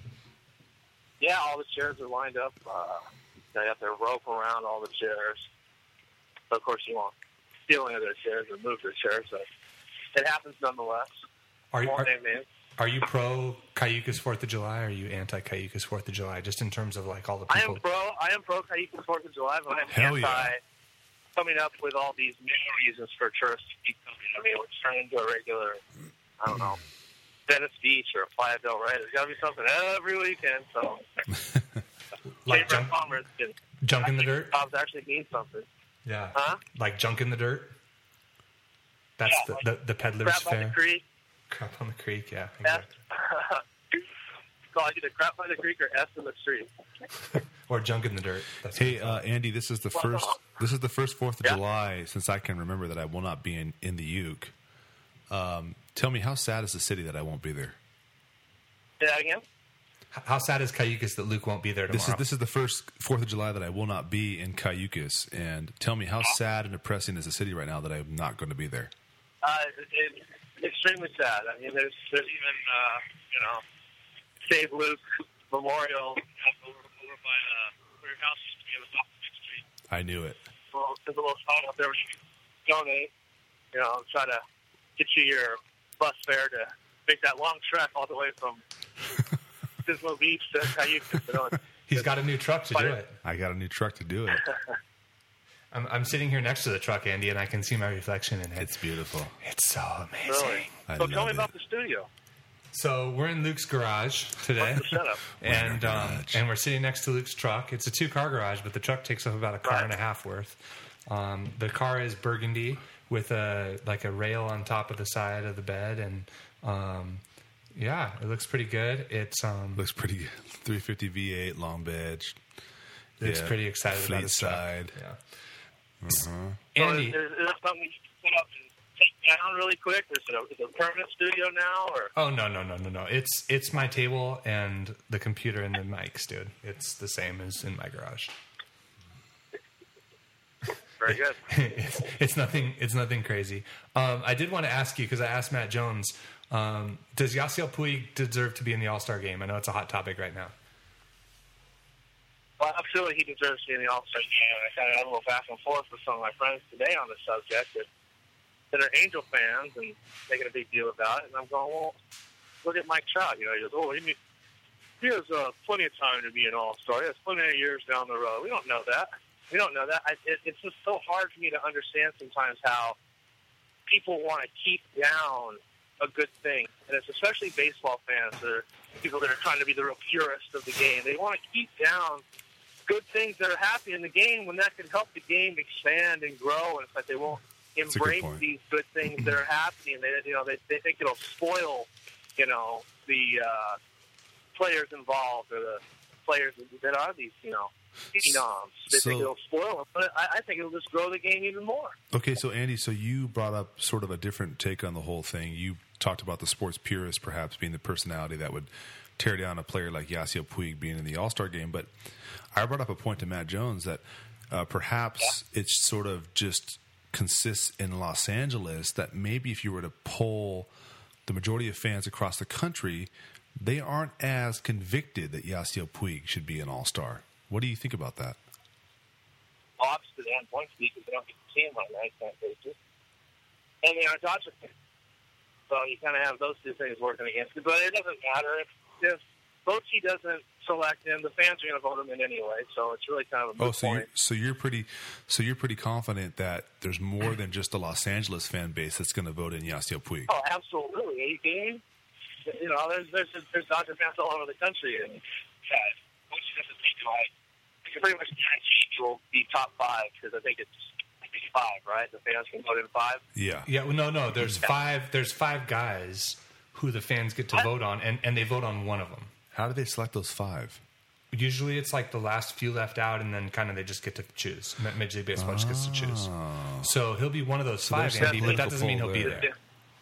Yeah, all the chairs are lined up. Uh, they have their rope around all the chairs. But of course, you won't steal any of their chairs or move their chairs. But it happens nonetheless. Are you More are, name names. are you pro Cayucos Fourth of July? Or are you anti Cayucos Fourth of July? Just in terms of like all the I people. am pro. I am pro Cayucos Fourth of July, but I'm Hell anti yeah. coming up with all these new reasons for tourists to be coming. I mean, we're turning into a regular, I don't know, Venice Beach or Playa del Rey. There's got to be something every weekend. So, Like favorite junk, commerce can junk in the dirt. jobs actually mean something. Yeah, Huh? like junk in the dirt. That's Yeah, the, the the peddler's Crap on fair. the creek. Crap on the creek. Yeah. S. Exactly. Call it either crap by the creek or S in the street. Or junk in the dirt. That's Hey, uh, Andy, this is the first. This is the first Fourth of Yeah. July since I can remember that I will not be in in the Uke. Um, tell me, how sad is the city that I won't be there? Say that again? How sad is Cayucos that Luke won't be there tomorrow? This is this is the first Fourth of July that I will not be in Cayucos. And tell me, how sad and depressing is the city right now that I'm not going to be there? Uh, it, it's extremely sad. I mean, there's there's even uh, you know, Save Luke Memorial over, over by uh, where your house used to be on the top of Sixth Street. I knew it. Well, there's a little sign up there where you can donate. You know, try to get you your bus fare to make that long trek all the way from Pismo Beach to Cayucos. You know, He's got a new truck to do it. I got a new truck to do it. I'm, I'm sitting here next to the truck, Andy, and I can see my reflection in it. It's beautiful. It's so amazing. really. I So tell love me it. about the studio. So we're in Luke's garage today, What's the setup? and um, garage. and we're sitting next to Luke's truck. It's a two-car garage, but the truck takes up about a car Right. and a half worth. Um, the car is burgundy with a like a rail on top of the side of the bed, and um, yeah, it looks pretty good. It's um, Looks pretty good. three fifty V eight, long bed. Luke's Yeah. pretty excited about Fleet his side. truck. Yeah. So Andy, is, is that something you can put up and take down really quick? Is it a, is it a permanent studio now? Or oh no no no no no! It's it's my table and the computer and the mics, dude. It's the same as in my garage. Very good. it's, it's nothing. It's nothing crazy. Um, I did want to ask you because I asked Matt Jones. Um, does Yasiel Puig deserve to be in the All Star game? I know it's a hot topic right now. Well, absolutely, he deserves to be in the All-Star game. I kind of had a little back and forth with some of my friends today on the subject that, that are Angel fans and making a big deal about it. And I'm going, well, look at Mike Trout. You know, he goes, oh, he, he has uh, plenty of time to be an All-Star. He has plenty of years down the road. We don't know that. We don't know that. I, it, it's just so hard for me to understand sometimes how people want to keep down a good thing. And it's especially baseball fans or people that are trying to be the real purists of the game. They want to keep down good things that are happening in the game when that can help the game expand and grow. And it's like they won't a good embrace point. these good things that are happening. They, you know, they, they think it'll spoil, you know, the uh, players involved or the players that are these, you know, phenoms. They So- think it'll spoil them, but I, I think it'll just grow the game even more. Okay, so Andy, so you brought up sort of a different take on the whole thing. You talked about the sports purist perhaps being the personality that would tear down a player like Yasiel Puig being in the All-Star game, but I brought up a point to Matt Jones that uh, perhaps yeah. it's sort of just consists in Los Angeles that maybe if you were to poll the majority of fans across the country, they aren't as convicted that Yasiel Puig should be an All-Star. What do you think about that? Opposite and point because they don't get to see him on a night basis. And they are Dodger fans. So you kind of have those two things working against you. But it doesn't matter. If, if Bochy doesn't select him, the fans are going to vote him in anyway. So it's really kind of a moot oh, so point. you're, so you're pretty, so you're pretty confident that there's more than just a Los Angeles fan base that's going to vote in Yasiel Puig. Oh, absolutely. Are you kidding me? You know, there's there's there's Dodger fans all over the country, and yeah, Bochy doesn't think like I can pretty much guarantee he will be top five because I think it's I think it's five, right? The fans can vote in five. Yeah. Yeah. Well, no, no. There's five. There's five guys who the fans get to What? vote on, and, and they vote on one of them. How do they select those five? Usually, it's like the last few left out, and then kind of they just get to choose. Ma- Major League Baseball just gets to choose. So he'll be one of those five, there's that Andy, but that political doesn't mean he'll poll be there. there.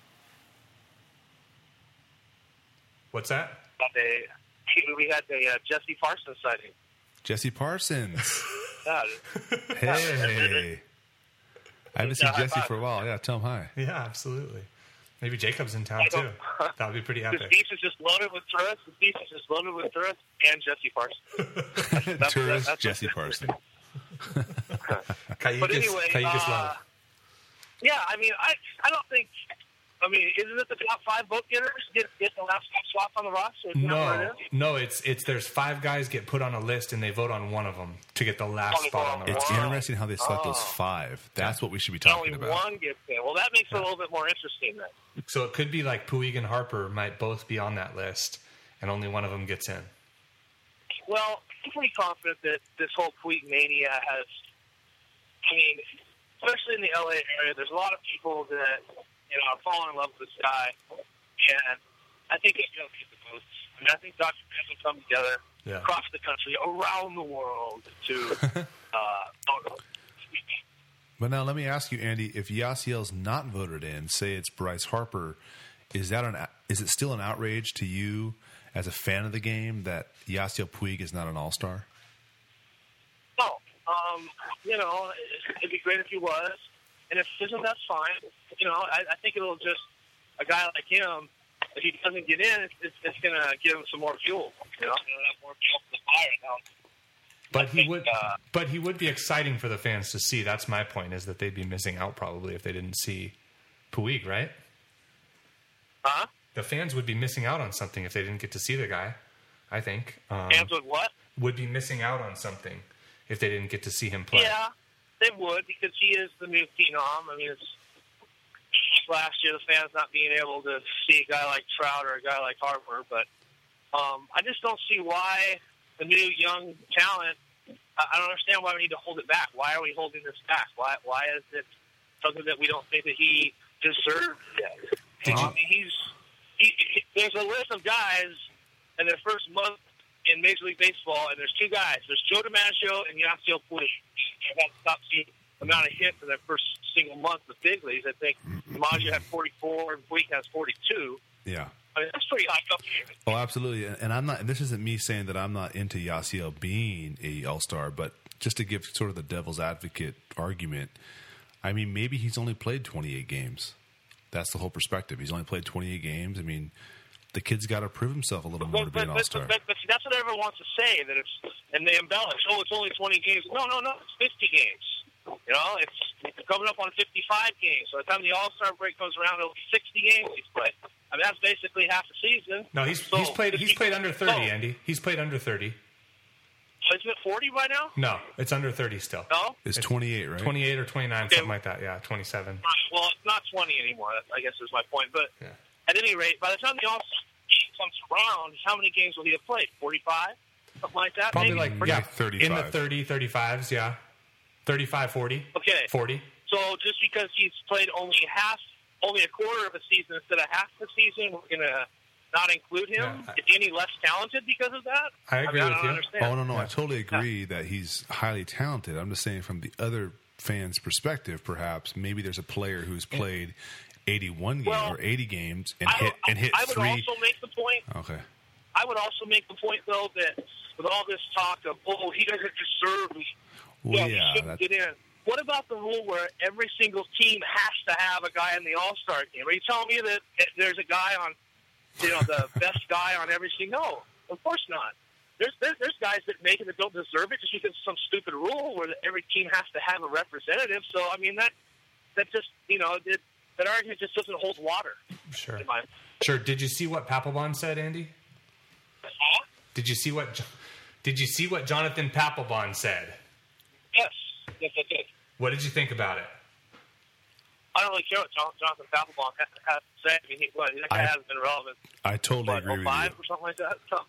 What's that? They, we had the uh, Jesse Parsons sighting. Jesse Parsons. Yeah, Hey. I haven't seen Yeah, high Jesse five. for a while. Yeah, tell him hi. Yeah, absolutely. Maybe Jacob's in town too. That would be pretty the epic. beach is just loaded with tourists. The beach is just loaded with tourists and Jesse Parsons. That's- Tourist that's- Jesse Parsons. Cayucas, But anyway, Cayucas uh, love. yeah, I mean, I I don't think. I mean, isn't it the top five vote getters get get the last spot on the roster? Isn't that what it No, is? no, it's it's there's five guys get put on a list and they vote on one of them to get the last Only spot on one. the It's roster. Wow. interesting how they select those Oh. five. That's what we should be Only talking about. one gets in. Well, that makes it a little bit more interesting then. So it could be like Puig and Harper might both be on that list, and only one of them gets in. Well, I'm pretty confident that this whole Puig mania has. I mean, especially in the L A area, there's a lot of people that you know are falling in love with this guy, and I think it will get the votes. I mean, I think Doctor Fans will come together Yeah. across the country, around the world, to uh, vote. But now let me ask you, Andy, if Yasiel's not voted in, say it's Bryce Harper, is that an is it still an outrage to you as a fan of the game that Yasiel Puig is not an All-Star? No, um, you know, it'd be great if he was, and if he isn't, that's fine. You know, I, I think it'll just a guy like him. If he doesn't get in, it's, it's, it's going to give him some more fuel. You know, he'll have more fuel for the fire now. But I he think, would, uh, but he would be exciting for the fans to see. That's my point: is that they'd be missing out probably if they didn't see Puig, right? Huh? the fans would be missing out on something if they didn't get to see the guy. I think um, Fans would what? would be missing out on something if they didn't get to see him play. Yeah, they would, because he is the new phenom. I mean, it's last year the fans not being able to see a guy like Trout or a guy like Harper, but um, I just don't see why the new young talent. I, I don't understand why we need to hold it back. Why are we holding this back? Why? Why is it something that we don't think that he deserved yet? Did I you- mean, he's he, he, there's a list of guys in their first month in Major League Baseball, and there's two guys. There's Joe DiMaggio and Yasiel Puig. I've got to stop seeing the amount of hits in their first single month with big leagues. I think DiMaggio had forty-four and Puig has forty-two. Yeah. I mean, that's pretty high up here. Oh, absolutely. And and I'm not. And this isn't me saying that I'm not into Yasiel being a All Star, but just to give sort of the devil's advocate argument, I mean, maybe he's only played twenty-eight games. That's the whole perspective. He's only played twenty-eight games. I mean, the kid's got to prove himself a little more to be an All Star. But, but, but see, that's what everyone wants to say, that it's, and they embellish. Oh, it's only twenty games. No, no, no. It's fifty games. You know, it's coming up on fifty-five games. So by the time the All Star break comes around, it'll be sixty games he's played. I mean, that's basically half the season. No, he's So, he's played he's played under thirty, so, Andy. He's played under thirty. Isn't it forty by now? No, it's under thirty still. No? It's twenty-eight, right? twenty-eight or twenty-nine, Okay. something like that. Yeah, twenty-seven. Well, it's not twenty anymore, I guess is my point. But Yeah. at any rate, by the time the All-Star comes around, how many games will he have played? forty-five? Something like that, Probably maybe? like, yeah, Like thirty-five. in the thirty, thirty-fives, yeah. thirty-five, forty. Okay. forty. So just because he's played only half, only a quarter of a season instead of half the season, we're going to not include him? Yeah, I- Is he any less talented because of that? I agree mean, with I don't you. understand. Oh, no, no. I totally agree that he's highly talented. I'm just saying from the other fans' perspective, perhaps, maybe there's a player who's played eighty-one games Well, or eighty games and I, hit and hit I would three. also make the point. Okay. I would also make the point, though, that with all this talk of, oh, he doesn't deserve me. Well, he yeah. shouldn't That's, get in. What about the rule where every single team has to have a guy in the All-Star game? Are you telling me that there's a guy on, you know, the best guy on every single? No, of course not. There's, there's there's guys that make it that don't deserve it just because of some stupid rule where every team has to have a representative. So, I mean, that that just, you know, it, that argument just doesn't hold water. Sure. In my, Sure. Did you see what Papelbon said, Andy? Huh? Did you see what Jo- Did you see what Jonathan Papelbon said? Yes, yes, I did. What did you think about it? I don't really care what John, Jonathan Papelbon has, has to say. I mean, he, what, that guy I- hasn't been relevant. I totally What, agree with oh five you. or something like that? So,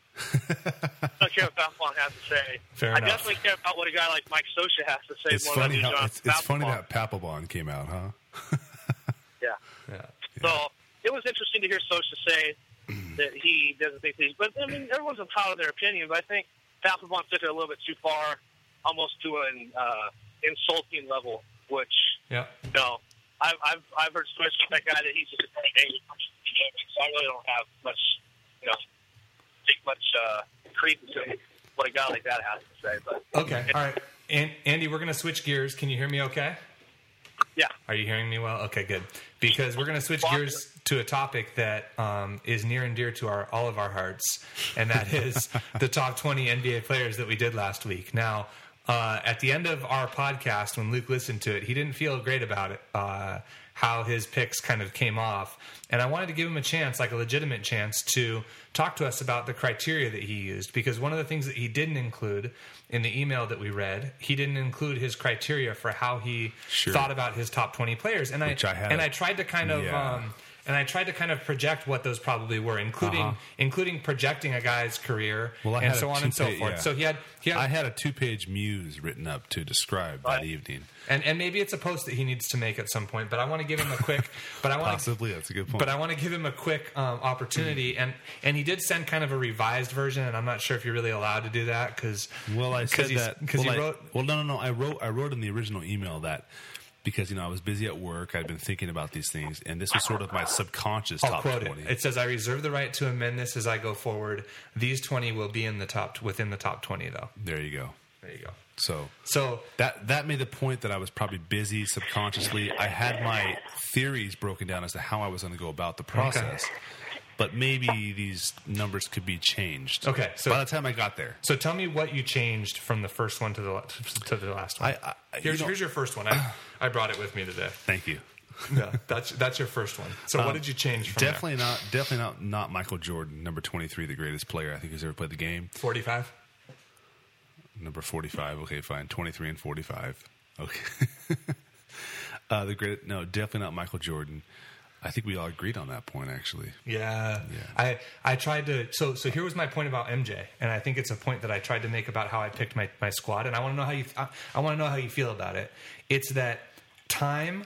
I don't care what Papelbon has to say. Fair I enough. definitely care about what a guy like Mike Scioscia has to say It's more funny than I how do it's, Jonathan it's funny Papelbon. that Papelbon came out, huh? Yeah. Yeah. So it was interesting to hear Scioscia say that he doesn't think these. But I mean, everyone's entitled to their opinion. But I think Papelbon took it a little bit too far, almost to an uh, insulting level. Which, Yeah. you know, I've I've I've heard stories from that guy that he's just a very angry person. So I really don't have much, you know, take much uh, credence to what a guy like that has to say. But Okay. All right. An- Andy, we're going to switch gears. Can you hear me okay? yeah. Are you hearing me well? Okay, good. Because we're going to switch gears to a topic that um, is near and dear to our all of our hearts, and that is the top twenty N B A players that we did last week. Now, uh, at the end of our podcast, when Luke listened to it, he didn't feel great about it, uh, how his picks kind of came off. And I wanted to give him a chance, like a legitimate chance, to talk to us about the criteria that he used. Because one of the things that he didn't include in the email that we read, he didn't include his criteria for how he Sure. thought about his top twenty players. And Which I, I had and a- I tried to kind of Yeah. um, and I tried to kind of project what those probably were, including Uh-huh. including projecting a guy's career Well, I and had so a on and so two-page- forth. yeah. So he had he had I had a two-page muse written up to describe that evening. and and maybe it's a post that he needs to make at some point. But I want to give him a quick. But I want to. Possibly, that's a good point. But I want to give him a quick um, opportunity, and, and he did send kind of a revised version, and I'm not sure if you're really allowed to do that because Well, I said that because well, he I- wrote. Well, no, no, no. I wrote. I wrote in the original email that because you know I was busy at work, I'd been thinking about these things, and this was sort of my subconscious I'll top quote twenty. it. It says, "I reserve the right to amend this as I go forward. These twenty will be in the top within the top twenty, though." There you go. There you go. So So that that made the point that I was probably busy subconsciously. I had my theories broken down as to how I was going to go about the process, but maybe these numbers could be changed. Okay, so- by the time I got there, so tell me what you changed from the first one to the to the last one. I- I- here's you know- here's your first one. I I brought it with me today. thank you. Yeah, that's that's your first one. So Um, what did you change from Definitely not. Definitely not. Not Michael Jordan, number twenty-three, the greatest player I think who's ever played the game. there? forty-five? Number forty-five. Okay, fine. twenty-three and forty-five. Okay. uh, the great. No, definitely not Michael Jordan. I think we all agreed on that point, actually. Yeah. Yeah. I, I tried to so so here was my point about M J, and I think it's a point that I tried to make about how I picked my, my squad, and I want to know how you I, I want to know how you feel about it. It's that time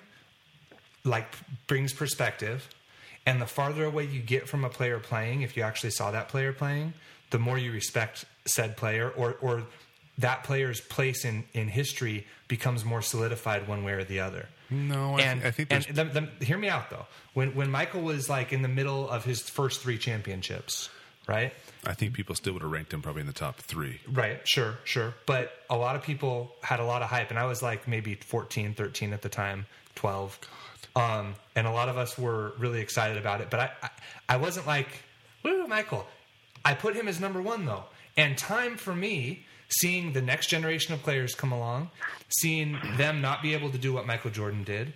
like brings perspective, and the farther away you get from a player playing, if you actually saw that player playing, the more you respect said player, or or that player's place in, in history becomes more solidified one way or the other. No, I, and, th- I think and there's. them, them, hear me out though. When when Michael was like in the middle of his first three championships, right? I think people still would have ranked him probably in the top three. Right, sure, sure. But a lot of people had a lot of hype, and I was like maybe fourteen, thirteen at the time, twelve. Um, and a lot of us were really excited about it. But I, I, I wasn't like, woo, Michael. I put him as number one though. And time for me, seeing the next generation of players come along, seeing them not be able to do what Michael Jordan did,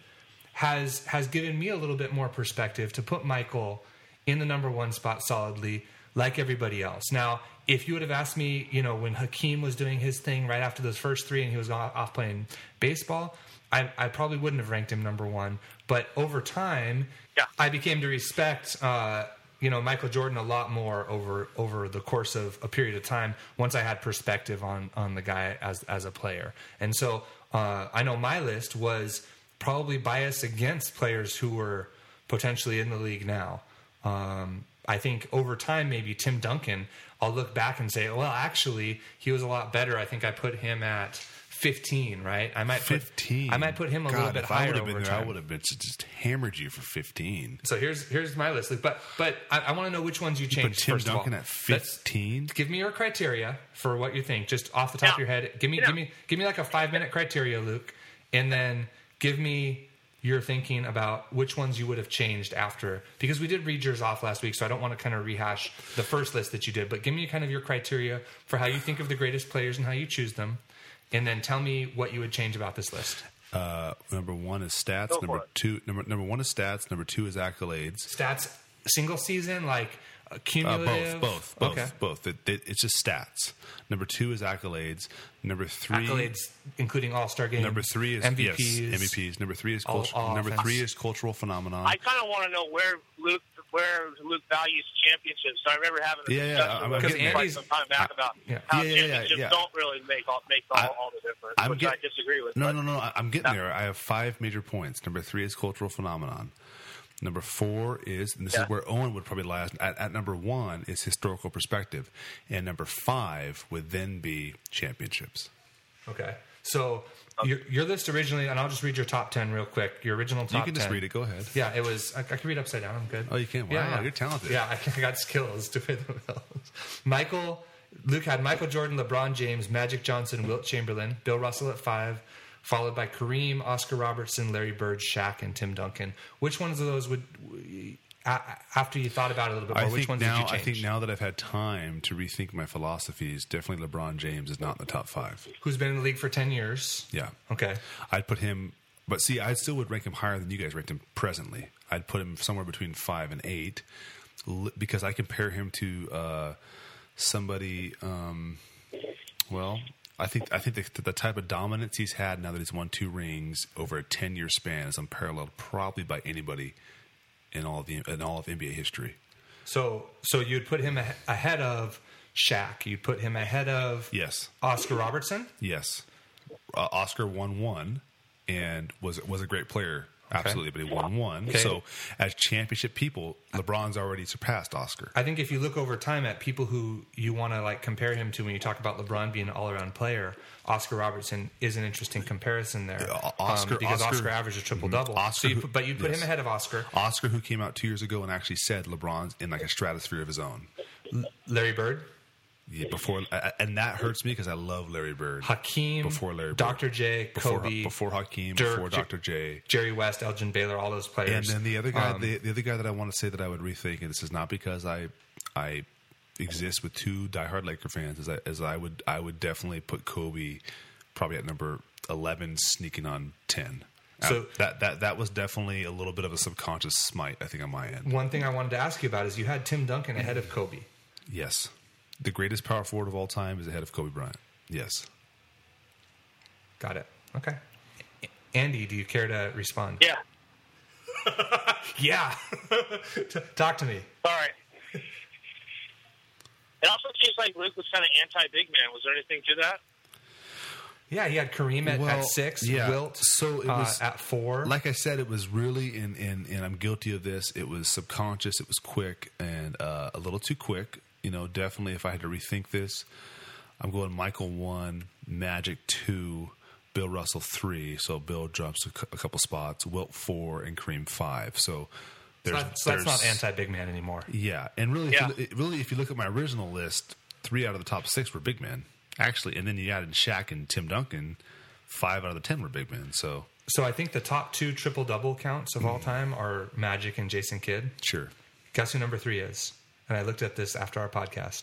has has given me a little bit more perspective to put Michael in the number one spot solidly, like everybody else. Now, if you would have asked me, you know, when Hakeem was doing his thing right after those first three and he was off, off playing baseball, I, I probably wouldn't have ranked him number one. But over time, Yeah. I became to respect uh, you know, Michael Jordan a lot more over over the course of a period of time once I had perspective on on the guy as as a player. And so uh, I know my list was probably biased against players who were potentially in the league now. Um, I think over time, maybe Tim Duncan, I'll look back and say, well, actually, he was a lot better. I think I put him at fifteen, right? I might put, fifteen. I might put him a God, little bit if higher I would have over been there, time. I would have been just hammered you for fifteen. So here's here's my list, but but I, I want to know which ones you Put changed. Tim first Duncan of all. at fifteen. Let's- give me your criteria for what you think, just off the top of Yeah. your head. Give me Yeah. give me give me like a five minute criteria, Luke, and then give me your thinking about which ones you would have changed after, because we did read yours off last week, so I don't want to kind of rehash the first list that you did, but give me kind of your criteria for how you think of the greatest players and how you choose them, and then tell me what you would change about this list. Uh, number one is stats. Go for Number it. two, number number one is stats. Number two is accolades. Stats, single season, like uh, Uh, cumulative? both, both, both, Okay. both. It, it, it's just stats. Number two is accolades. Number three, Accolades, including All-Star games. number three is M V Ps. yes, M V Ps. Number three is All- cultu- all number offense. three is cultural phenomenon. I kind of want to know where Luke where Luke values championships. So I remember having a Yeah, yeah, discussion I'm- with I'm him getting quite there. some time back about Yeah. how Yeah, yeah, yeah, championships yeah. don't really make all make all, I- all the difference, I'm which get- I disagree with. No, but no, no. I- I'm getting Yeah. there. I have five major points. Number three is cultural phenomenon. Number four is, and this Yeah. is where Owen would probably last. At, at number one is historical perspective, and number five would then be championships. Okay. So your, your list originally, and I'll just read your top ten real quick. Your original top ten. You can just read it. Go ahead. Yeah, it was. I, I can read upside down. I'm good. Oh, you can? Wow, Yeah, yeah. you're talented. Yeah, I, I got skills to pay the bills. Michael, Luke had Michael Jordan, LeBron James, Magic Johnson, Wilt Chamberlain, Bill Russell at five, followed by Kareem, Oscar Robertson, Larry Bird, Shaq, and Tim Duncan. Which ones of those would, a- after you thought about it a little bit more, I which think ones now. did you I change? think now that I've had time to rethink my philosophies, definitely LeBron James is not in the top five. Who's been in the league for ten years? Yeah. Okay. I'd put him, but see, I still would rank him higher than you guys ranked him presently. I'd put him somewhere between five and eight li- because I compare him to uh, somebody. Um, well, I think I think the, the type of dominance he's had now that he's won two rings over a ten year span is unparalleled, probably by anybody in all of the in all of N B A history. So, so you'd put him a- ahead of Shaq. You'd put him ahead of Yes, Oscar Robertson. yes. Uh, Oscar won one and was was a great player. Absolutely, but he won one. Okay. So, as championship people, LeBron's already surpassed Oscar. I think if you look over time at people who you want to like compare him to when you talk about LeBron being an all-around player, Oscar Robertson is an interesting comparison there. Uh, Oscar- um, because Oscar- Oscar, averaged a triple double. Oscar So you who- put, but you put yes. him ahead of Oscar. Oscar, who came out two years ago and actually said LeBron's in like a stratosphere of his own. Larry Bird, Yeah, before, uh, and that hurts me because I love Larry Bird. Hakeem, Before Larry Bird. Doctor J, Before, Kobe, before Hakeem, Dirk, before J- Doctor J. Jerry West, Elgin Baylor, all those And players. then the other guy, Um, the, the other guy that I want to say that I would rethink, and this is not because I, I exist with two diehard Laker fans, is I, as I would, I would definitely put Kobe probably at number eleven, sneaking on ten. So Uh, that that that was definitely a little bit of a subconscious smite, I think, on my end. one thing I wanted to ask you about is you had Tim Duncan ahead of Kobe. Yes, the greatest power forward of all time is ahead of Kobe Bryant. Yes. Got it. Okay. Andy, do you care to respond? Yeah. Yeah. T- Talk to me. Sorry. It also seems like Luke was kind of anti-big man. Was there anything to that? Yeah, he had Kareem at, Well, at six, yeah. Wilt So it uh, was- at four. Like I said, it was really, in, in, and I'm guilty of this, it was subconscious, it was quick, and uh, a little too quick. You know, definitely if I had to rethink this, I'm going Michael one, Magic two, Bill Russell three. So Bill drops a, cu- a couple spots, Wilt four, and Kareem five. So so, there's, that- so that's not there's- anti-big man anymore. Yeah, and really, Yeah. If you, really, if you look at my original list, three out of the top six were big men, actually, and then you added Shaq and Tim Duncan, five out of the ten were big men. So So I think the top two triple-double counts of all time are Magic and Jason Kidd. sure, Guess who number three is? And I looked at this after our podcast.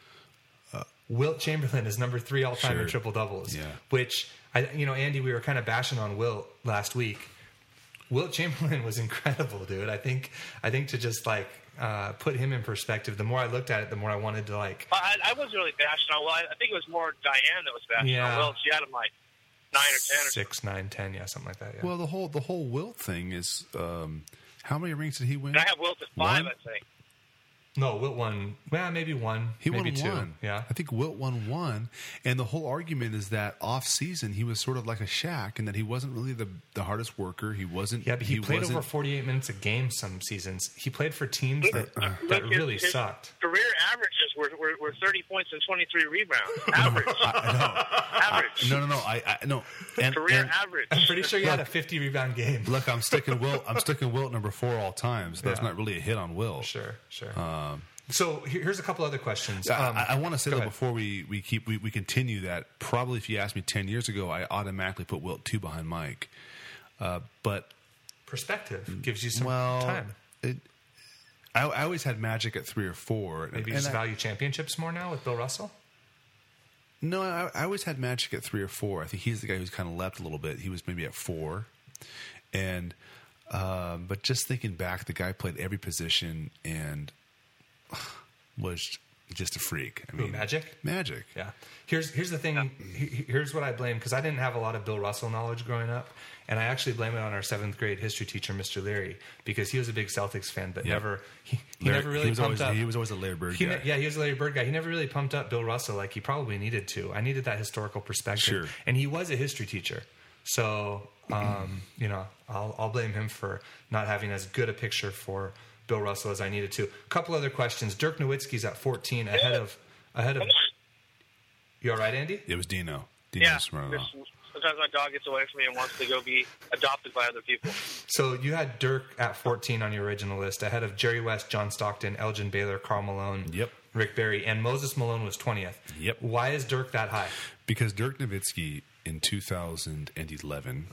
Wilt Chamberlain is number three all-time in Sure. triple-doubles. Yeah. Which, I, you know, Andy, we were kind of bashing on Wilt last week. Wilt Chamberlain was incredible, dude. I think, I think to just like uh, put him in perspective, the more I looked at it, the more I wanted to like. I, I wasn't really bashing on. Well, I, I think it was more Diane that was bashing Yeah. on Will. She had him like nine or ten or Six, nine, ten, yeah, something like that. Yeah. well, the whole the whole Wilt thing is, um, how many rings did he win? something. I have Wilt at five, One? I think. no, Wilt won. Well, maybe one. He maybe won two. one. Yeah. I think Wilt won one. And the whole argument is that off season he was sort of like a Shaq, and that he wasn't really the the hardest worker. He wasn't. Yeah, but he, played wasn't, over forty-eight minutes a game some seasons. He played for teams that, Look, that his- really his sucked. Career averages were, were, were thirty points and twenty-three rebounds. Average. Average. No, no, no. I, I no. And, Career and- average. I'm pretty sure he had a fifty rebound game. Look, I'm sticking Wilt. I'm sticking Wilt number four all time. So that's Yeah. not really a hit on Wilt. Sure, sure. Um, so here- here's a couple other questions. I, Um, I, I want to say go though ahead. before we we keep we, we continue that probably if you asked me ten years ago, I automatically put Wilt two behind Mike. Uh, but Perspective gives you some well, time. It, I, I always had Magic at three or four. Maybe you and just I- value championships more now with Bill Russell? No, I, I always had Magic at three or four. I think he's the guy who's kind of left a little bit. He was maybe at four, and um, but just thinking back, the guy played every position and was just a freak. I Who, mean, Magic? Magic. Yeah. Here's here's the thing. he- Here's what I blame because I didn't have a lot of Bill Russell knowledge growing up, and I actually blame it on our seventh grade history teacher, Mister Leary, because he was a big Celtics fan, but Yeah. never he, he Larry- never really he was pumped always, up. He was always a Larry Bird He guy. ne- yeah, he was a Larry Bird guy. He never really pumped up Bill Russell like he probably needed to. I needed that historical perspective, Sure. and he was a history teacher, so um, you know I'll, I'll blame him for not having as good a picture for Bill Russell as I needed to. A couple other questions. Dirk Nowitzki's at fourteen, ahead of ahead of. You all right, Andy? It was Dino. Dino Yeah. was running off. This- Sometimes my dog gets away from me and wants to go be adopted by other people. So you had Dirk at fourteen on your original list, ahead of Jerry West, John Stockton, Elgin Baylor, Karl Malone, Yep. Rick Barry, and Moses Malone was twentieth. Yep. Why is Dirk that high? Because Dirk Nowitzki in two thousand eleven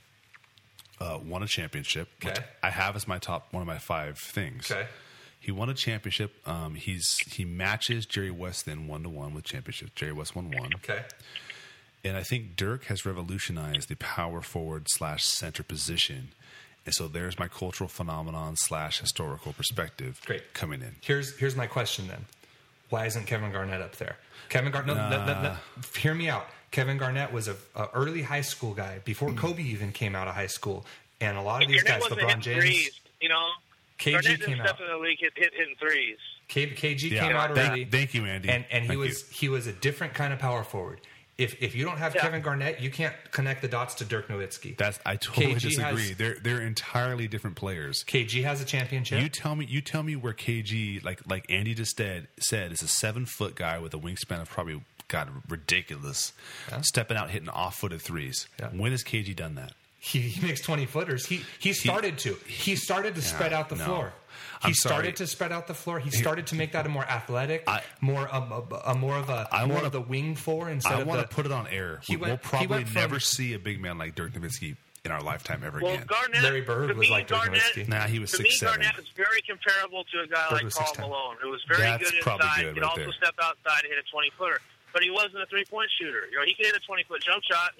uh, won a championship, which Okay. I have as my top one of my five things. Okay. He won a championship. Um, he's he matches Jerry West then one to one with championships. Jerry West won one. Okay. And I think Dirk has revolutionized the power forward slash center position. And so there's my cultural phenomenon slash historical perspective Great. coming in. Here's here's my question then. Why isn't Kevin Garnett up there? Kevin Garnett, no, no, no, no, hear me out. Kevin Garnett was a, a early high school guy before Kobe even came out of high school, and a lot of these Garnett guys, wasn't LeBron hitting James, threes, you know. K G Garnett came didn't out. step in the league hit, hit, hitting threes. K, KG Yeah. came out Thank- already. thank you, Andy. And and he Thank was he was a different kind of power forward. If if you don't have Yeah. Kevin Garnett, you can't connect the dots to Dirk Nowitzki. That's I totally K G disagree. has- they're they're entirely different players. K G has a championship. You tell me, you tell me where K G, like like Andy just said, said is a seven foot guy with a wingspan of probably God ridiculous, Yeah. stepping out hitting off footed threes. Yeah. When has K G done that? he, he makes twenty footers. He he started to. He started to spread out the no. floor. He I'm started sorry. to spread out the floor. He started to make that a more athletic, I- more a, a, a more of a I more wanna- of the wing four instead I of want the. to put it on air. He We- went- we'll he probably went from- never see a big man like Dirk Nowitzki in our lifetime ever Well, again. Garnett, Larry Bird to was me, like Dirk Garnett, Nowitzki. Nah, he was to six me, seven. Garnett is very comparable to a guy Bird like was Karl six ten. Malone, who was very That's good probably inside, good could right also there. step outside and hit a twenty footer. But he wasn't a three point shooter. You know, he could hit a twenty foot jump shot, and he could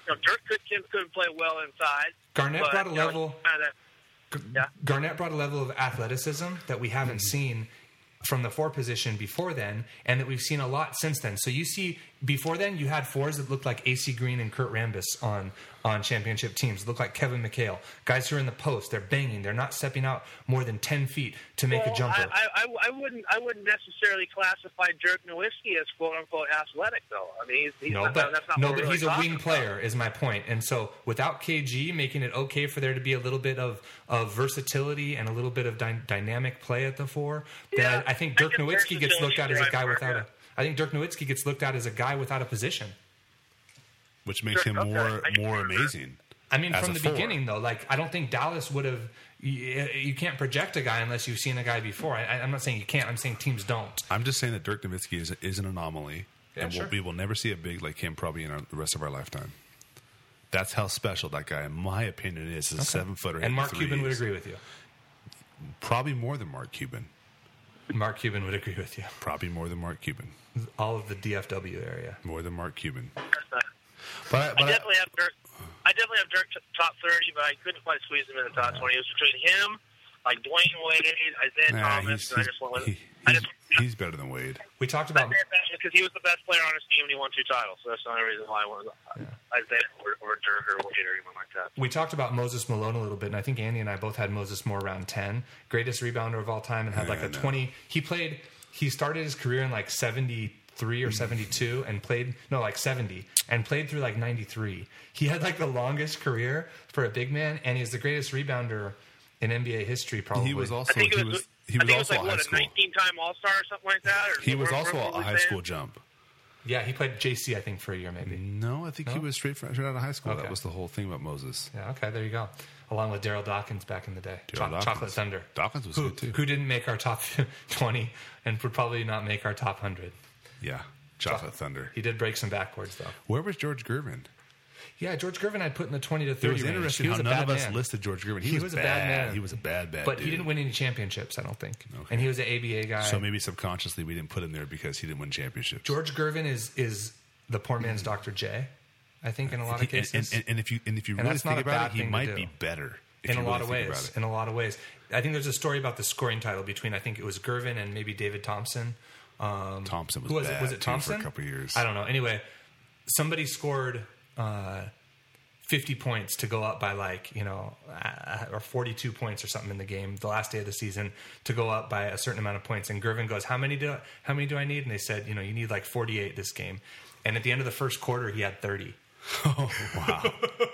you know, Dirk could, couldn't play well inside. Garnett but, brought a you know, level. kinda that, yeah. Garnett brought a level of athleticism that we haven't Mm-hmm. seen from the four position before then, and that we've seen a lot since then. So you see, before then, you had fours that looked like A C Green and Kurt Rambis on on championship teams. Looked like Kevin McHale. Guys who are in the post, they're banging. They're not stepping out more than ten feet to make well, a jumper. I, I, I wouldn't I wouldn't necessarily classify Dirk Nowitzki as quote unquote athletic though. I mean, he's, he's no, not, but that's not no, what but we're he's really a wing talking player, about. is my point. And so, without K G making it okay for there to be a little bit of, of versatility and a little bit of dy- dynamic play at the four, then Yeah, I, I think I Dirk guess Nowitzki gets looked at as a versatility guy is without right, a. I think Dirk Nowitzki gets looked at as a guy without a position. which makes Sure, him okay. more I can more agree with that. amazing. I mean, as from a the four. beginning, though, like I don't think Dallas would have. You, you can't project a guy unless you've seen a guy before. I, I'm not saying you can't. I'm saying teams don't. I'm just saying that Dirk Nowitzki is, is an anomaly, Yeah, and sure. we'll, we will never see a big like him probably in our, the rest of our lifetime. That's how special that guy, in my opinion, is. Is a seven footer. And Mark Cuban would agree with you. Probably more than Mark Cuban. Mark Cuban would agree with you. Probably more than Mark Cuban. All of the D F W area. More than Mark Cuban. I But I, but I, definitely have Dirk. I definitely have Dirk t- top thirty, but I couldn't quite squeeze him in the top twenty. It was between him, like Dwayne Wade, Isaiah nah, Thomas, he's, and I he's, just went with. he- I he's, just he's better than Wade. We talked about. because he was the best player on his team and he won two titles. So that's the only reason why I wanted Isaiah or, or Dirk or Wade or anyone like that. We talked about Moses Malone a little bit, and I think Andy and I both had Moses more around ten, greatest rebounder of all time, and had like Yeah, a I know. twenty. He played. He started his career in like seventy-three or seventy-two, and played no like seventy, and played through like ninety-three. He had like the longest career for a big man, and he's the greatest rebounder in N B A history. Probably He was I also think he it was was. he I was think also it was like a high what, a school. nineteen-time All-Star or something like that. Or He was what- also what a was high that? school jump. Yeah, he played J C, I think, for a year maybe. No, I think he No? was straight, from, straight out of high school. Okay. That was the whole thing about Moses. Yeah, okay, there you go. Along with Daryl Dawkins back in the day, Daryl Cho- Dawkins. Chocolate Thunder. Dawkins was who, good, too. Who didn't make our top twenty and would probably not make our top one hundred. Yeah, Chocolate Thunder. He did break some backboards though. Where was George Gervin? Yeah, George Gervin I'd put in the twenty to It thirty was range. interesting He was how a none bad of us man. listed George Gervin. He, He was, was a bad. bad man. He was a bad, bad But dude. he didn't win any championships, I don't think. Okay. And he was an A B A guy. So maybe subconsciously we didn't put him there because he didn't win championships. George Gervin is is the poor man's Doctor J, I think, in a lot of He- cases. and, and, and if you and if you And really that's not think a about bad it, he thing to might do. be better. If in a you lot really of think ways. about it. In a lot of ways. I think there's a story about the scoring title between, I think it was Gervin and maybe David Thompson. Um, Thompson was who was bad it? Was it too, for Thompson? a couple of years. I don't know. Anyway, somebody scored uh, fifty points to go up by like, you know, uh, or forty-two points or something in the game, the last day of the season, to go up by a certain amount of points. And Gervin goes, how many do how many do I need? And they said, you know, you need like forty-eight this game. And at the end of the first quarter, he had thirty. Oh wow!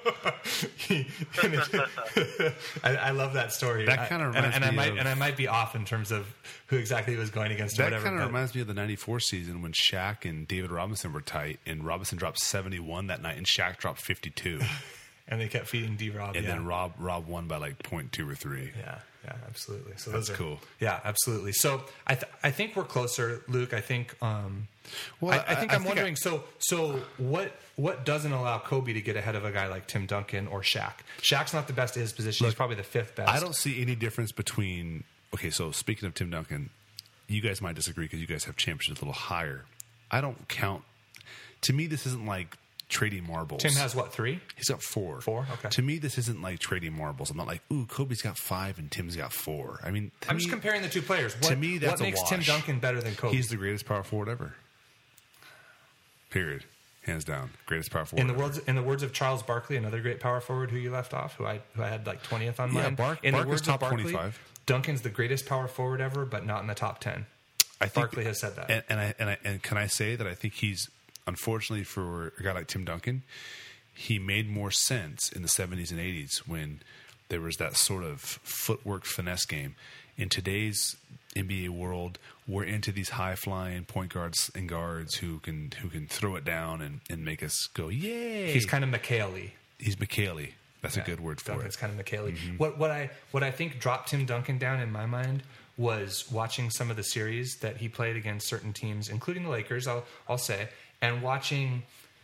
I, I love that story. That kinda I- and- reminds and, I me might of- and I might be off in terms of who exactly he was going against. Or That whatever. kind of but- reminds me of the ninety-four season when Shaq and David Robinson were tight, and Robinson dropped seventy-one that night, and Shaq dropped fifty-two, and they kept feeding D Rob. and yeah. then Rob Rob won by like point two or three. Yeah, yeah, absolutely. So That's those are cool. Yeah, absolutely. So I th- I think we're closer, Luke. I think. Um, Well, I, I think I- I I'm think wondering. I- so so what what doesn't allow Kobe to get ahead of a guy like Tim Duncan or Shaq? Shaq's not the best at his position. He's Look, probably the fifth best. I don't see any difference between. Okay, so speaking of Tim Duncan, you guys might disagree because you guys have championships a little higher. I don't count. To me, this isn't like trading marbles. Tim has what three? He's got four. Four? Okay. To me, this isn't like trading marbles. I'm not like, ooh, Kobe's got five and Tim's got four. I mean, to I'm me, just comparing the two players. What, to me, that's what makes a wash. Tim Duncan better than Kobe? He's the greatest power forward ever. Period. Hands down, greatest power forward. in the ever. words in the words of Charles Barkley, another great power forward who you left off, who I who I had like twentieth on Yeah, mine. Bark- in Bark the is words top of Barkley, twenty-five. Duncan's the greatest power forward ever, but not in the top ten. I think, Barkley has said that. and, and I and I and can I say that I think he's unfortunately for a guy like Tim Duncan, he made more sense in the seventies and eighties when there was that sort of footwork finesse game. In today's N B A world, we're into these high flying point guards and guards who can who can throw it down and, and make us go yay. He's kind of McHale-y. he's McHale. That's a good word for Duncan's it. kind of McHale-y. Mm-hmm. What what I what I think dropped Tim Duncan down in my mind was watching some of the series that he played against certain teams, including the Lakers. I'll I'll say, and watching.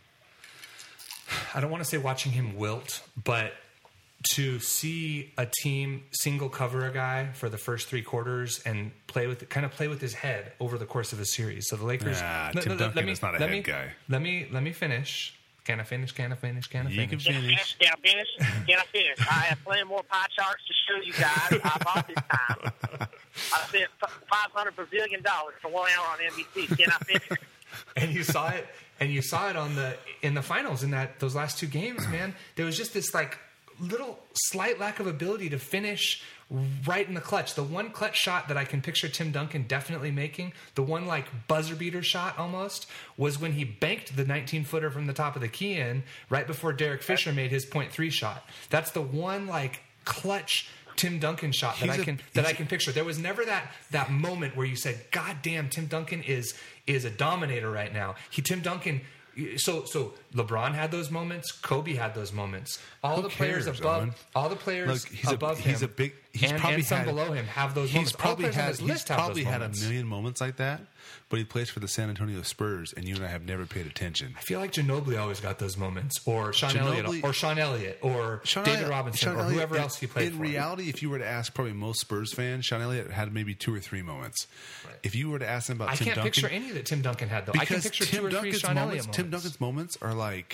I don't want to say watching him wilt, but to see a team single cover a guy for the first three quarters and play with kind of play with his head over the course of a series. So the Lakers. Nah, let- Tim let- Duncan let me- is not a let head me- guy. Let me let me finish. Can I finish? Can I finish? Can I You finish? can Can I finish. finish? Can I finish? Can I finish? I have plenty more pie charts to show you guys. I bought this time. I spent five hundred bazillion dollars for one hour on N B C. Can I finish? And you saw it, and you saw it on the in the finals in that those last two games, man. There was just this like little slight lack of ability to finish right in the clutch. The one clutch shot that I can picture Tim Duncan definitely making, the one like buzzer beater shot almost, was when he banked the nineteen footer from the top of the key in right before Derek Fisher made his point three shot. That's the one like clutch Tim Duncan shot that He's I a- can that I he's- can picture. There was never that that moment where you said, "God damn, Tim Duncan is is a dominator right now." He Tim Duncan. So so LeBron had those moments. Kobe had those moments. All Who the players cares, above, Owen? all the players Look, he's a- above he's him, a big- he's and, probably and some had- below him have those He's moments. probably all the players on had his he's list have probably those had a moments. million moments like that, but he plays for the San Antonio Spurs, and you and I have never paid attention. I feel like Ginobili always got those moments, or Sean Elliott, Ginobili- or Sean Elliott, or Sean David Elliott- Robinson, Sean or Elliott- whoever in- else he played in for. reality, if you were to ask probably most Spurs fans, Sean Elliott had maybe two or three moments. Right. If you were to ask them about I Tim can't Duncan, picture any that Tim Duncan had though. I can because picture Tim two or three Duncan's Sean moments, Elliott moments. Tim Duncan's moments are like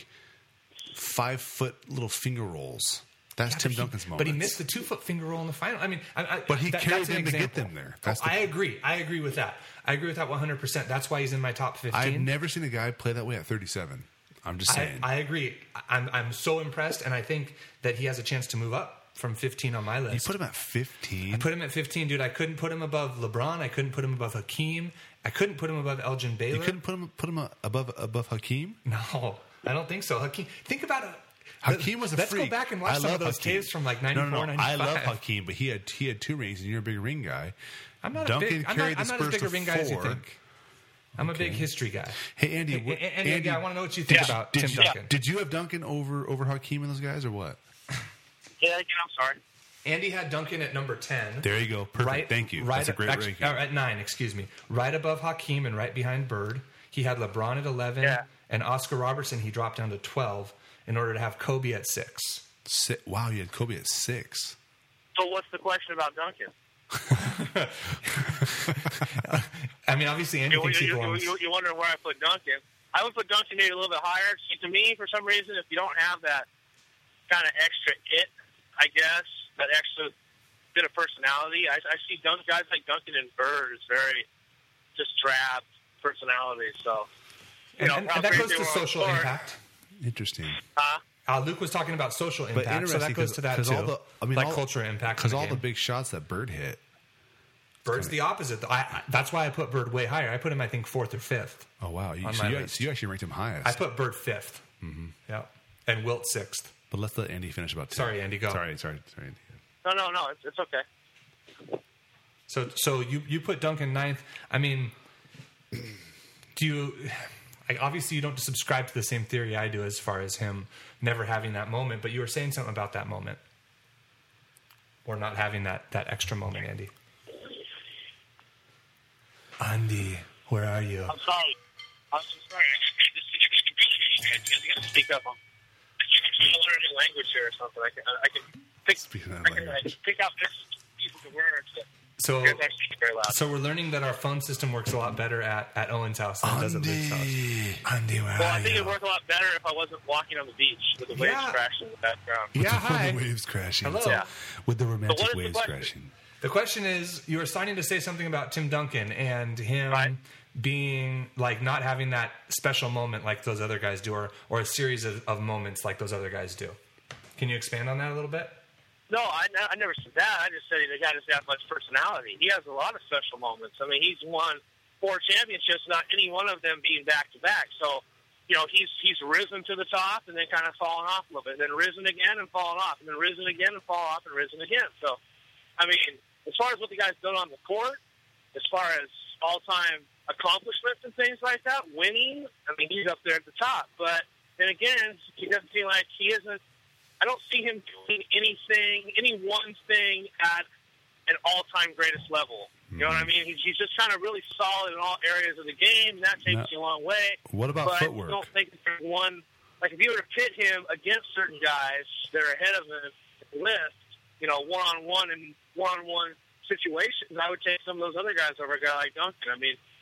five foot little finger rolls. That's Yeah, Tim but he- Duncan's moments. But he missed the two foot finger roll in the final. I mean, I, I, But he that- carried that's an them to get example. them there. That's Oh, the- I agree. I agree with that. I agree with that one hundred percent. That's why he's in my top fifteen. I've never seen a guy play that way at thirty-seven. I'm just I, saying. I agree. I'm I'm so impressed, and I think that he has a chance to move up from fifteen on my list. you put him at fifteen. I put him at fifteen, dude. I couldn't put him above LeBron. I couldn't put him above Hakeem. I couldn't put him above Elgin Baylor. You couldn't put him put him above above Hakeem. No, I don't think so. Hakeem. Think about it. Hakeem was a Let's freak. go back and watch I some love of those Hakeem. tapes from like No, ninety-four, no, no. I ninety-five. love Hakeem, but he had he had two rings, and you're a big ring guy. I'm not Duncan a big. I'm carried not, I'm the not as Spurs big a to ring guy as you four. think. I'm a big history guy. Hey Andy, Hey, what, Andy, Andy, I want to know what you think Yeah. about did Tim you, Duncan. Did you have Duncan over over Hakeem and those guys, or what? Yeah, again, I'm sorry. Andy had Duncan at number ten. There you go. Perfect. Right, Thank you. Right, That's a great actually, ranking. uh, at nine, excuse me. Right above Hakeem and right behind Bird. He had LeBron at eleven, Yeah. and Oscar Robertson he dropped down to twelve in order to have Kobe at six. Si- wow, you had Kobe at six. So what's the question about Duncan? I mean, obviously, Andy You, thinks he you, you, belongs. you, you're wondering where I put Duncan. I would put Duncan maybe a little bit higher. See, to me, for some reason, if you don't have that kind of extra it, I guess, that extra bit of personality, I, I see Dun- guys like Duncan and Bird as very just drab personality. So, you and, know, and- how and that great goes they to were on the social court. impact. Interesting. Huh? Uh, Luke was talking about social But impact, so interesting that goes to that 'cause too. all the, I mean, like all, culture impact. because in all game. the big shots that Bird hit. Bird's the opposite. I, I, that's why I put Bird way higher. I put him, I think, fourth or fifth. Oh wow, you, On so, my you, list. so you actually ranked him highest. I put Bird fifth. Mm-hmm. Yeah, and Wilt sixth. but let's let Andy finish about. Tim. Sorry, Andy, go. Sorry, sorry, sorry. Andy. No, no, no. It's, it's okay. So, so you you put Duncan ninth. I mean, do you? Like, obviously, you don't subscribe to the same theory I do as far as him never having that moment. But you were saying something about that moment, or not having that that extra moment, Andy. Andy, where are you? I'm sorry. I'm so sorry. I just I can barely hear you guys. You guys got to speak up. I'm trying to learn a new language here or something. I can I can pick Speaking of I can language. like, pick out this pieces of words. That So, you guys are speaking very loud. so we're learning that our phone system works a lot better at, at Owen's house than it does at Luke's house. Andy. Andy, where well, are I think you? it'd work a lot better if I wasn't walking on the beach with the waves Yeah. crashing in the background. Yeah, hi. the waves crashing. Hello. Yeah. With the But romantic what is the waves question? crashing. The question is, you were starting to say something about Tim Duncan and him Right. being like not having that special moment like those other guys do, or, or a series of, of moments like those other guys do. Can you expand on that a little bit? No, I, I never said that. I just said the guy doesn't have much personality. He has a lot of special moments. I mean, he's won four championships, not any one of them being back to back. So, you know, he's he's risen to the top and then kind of fallen off a little bit, and then risen again and fallen off, and then risen again and fallen off, and risen again. So, I mean, as far as what the guy's done on the court, as far as all-time accomplishments and things like that, winning, I mean, he's up there at the top. But then again, he doesn't seem like he isn't. I don't see him doing anything, any one thing at an all-time greatest level. You know what I mean? He's, he's just kind of really solid in all areas of the game, and that takes Now, you a long way. What about but footwork? I don't think that there's one, like if you were to pit him against certain guys that are ahead of him at the list, you know, one-on-one and one-on-one situations, I would take some of those other guys over a guy like Duncan. I mean,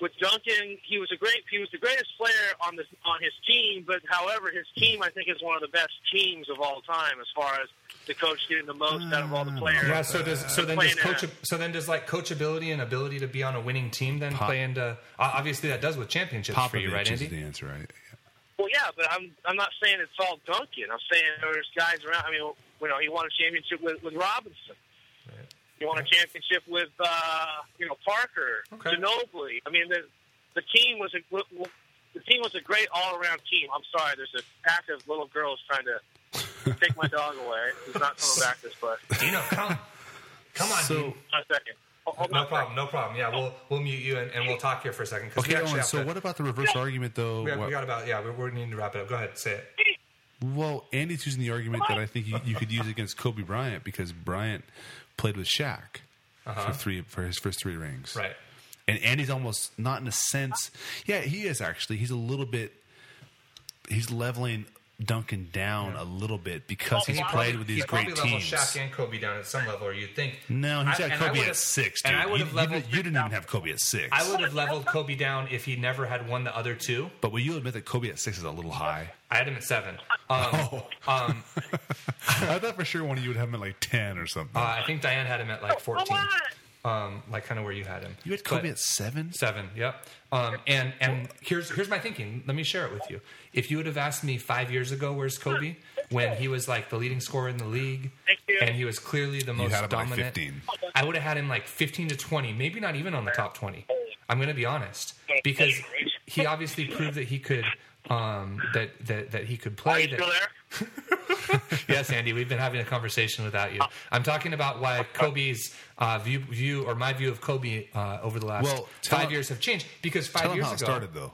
with Duncan, he was a great, he was the greatest player on the on his team. But however, his team, I think, is one of the best teams of all time as far as the coach getting the most out of all the players. Yeah. So does so then does Playing coach at- so then does like coachability and ability to be on a winning team then Pop- play into uh, obviously that does with championships for you, right, Popovich Andy? is the answer, right? Well, yeah, but I'm I'm not saying it's all Duncan. I'm saying there's guys around. I mean, you know, he won a championship with, with Robinson. Right. He won a championship with uh, you know Parker, Okay. Ginobili. I mean, the the team was a the team was a great all around team. I'm sorry, there's a pack of little girls trying to take my dog away. He's not coming back this way. Dino, come, come on, So- Dino. One second. Hold- hold No on a problem, no problem. Yeah, we'll we'll mute you and, and we'll talk here for a second. 'cause we Okay, actually Owen, have so to- what about the reverse argument, though? We, have, What- we got about yeah. We're, we're needing to wrap it up. Go ahead, say it. Well, Andy's using the argument that I think you, you could use against Kobe Bryant because Bryant played with Shaq Uh-huh. for three for his first three rings. Right. And Andy's almost not in a sense. Yeah, he is actually. He's a little bit. He's leveling Duncan down a little bit because he's He played probably- with he these great probably leveled teams. Shaq and Kobe down at some level, or you'd think. No, he's I- got and I Kobe would've- at six, dude. And I would you, have you leveled. didn't- you didn't even have Kobe at six. I would have leveled Kobe down if he never had won the other two. But will you admit that Kobe at six is a little high? I had him at seven. Um, Oh. um, I thought for sure one of you would have him at like ten or something. uh, I think Diane had him at like fourteen, um, like kind of where you had him. you had Kobe But- at seven? Seven, yep. Um, and and here's here's my thinking. Let me share it with you. If you would have asked me five years ago, where's Kobe, when he was like the leading scorer in the league, Thank you. and he was clearly the most had him at, like, dominant, fifteen. I would have had him like fifteen to twenty, maybe not even on the top twenty. I'm going to be honest, because he obviously proved that he could. Um, that, that that he could Are play. you That, still there? Yes, Andy, we've been having a conversation without you. I'm talking about why Kobe's uh, view, view or my view of Kobe uh, over the last Well, tell five him- years have changed because five Tell him years how it ago. started, though.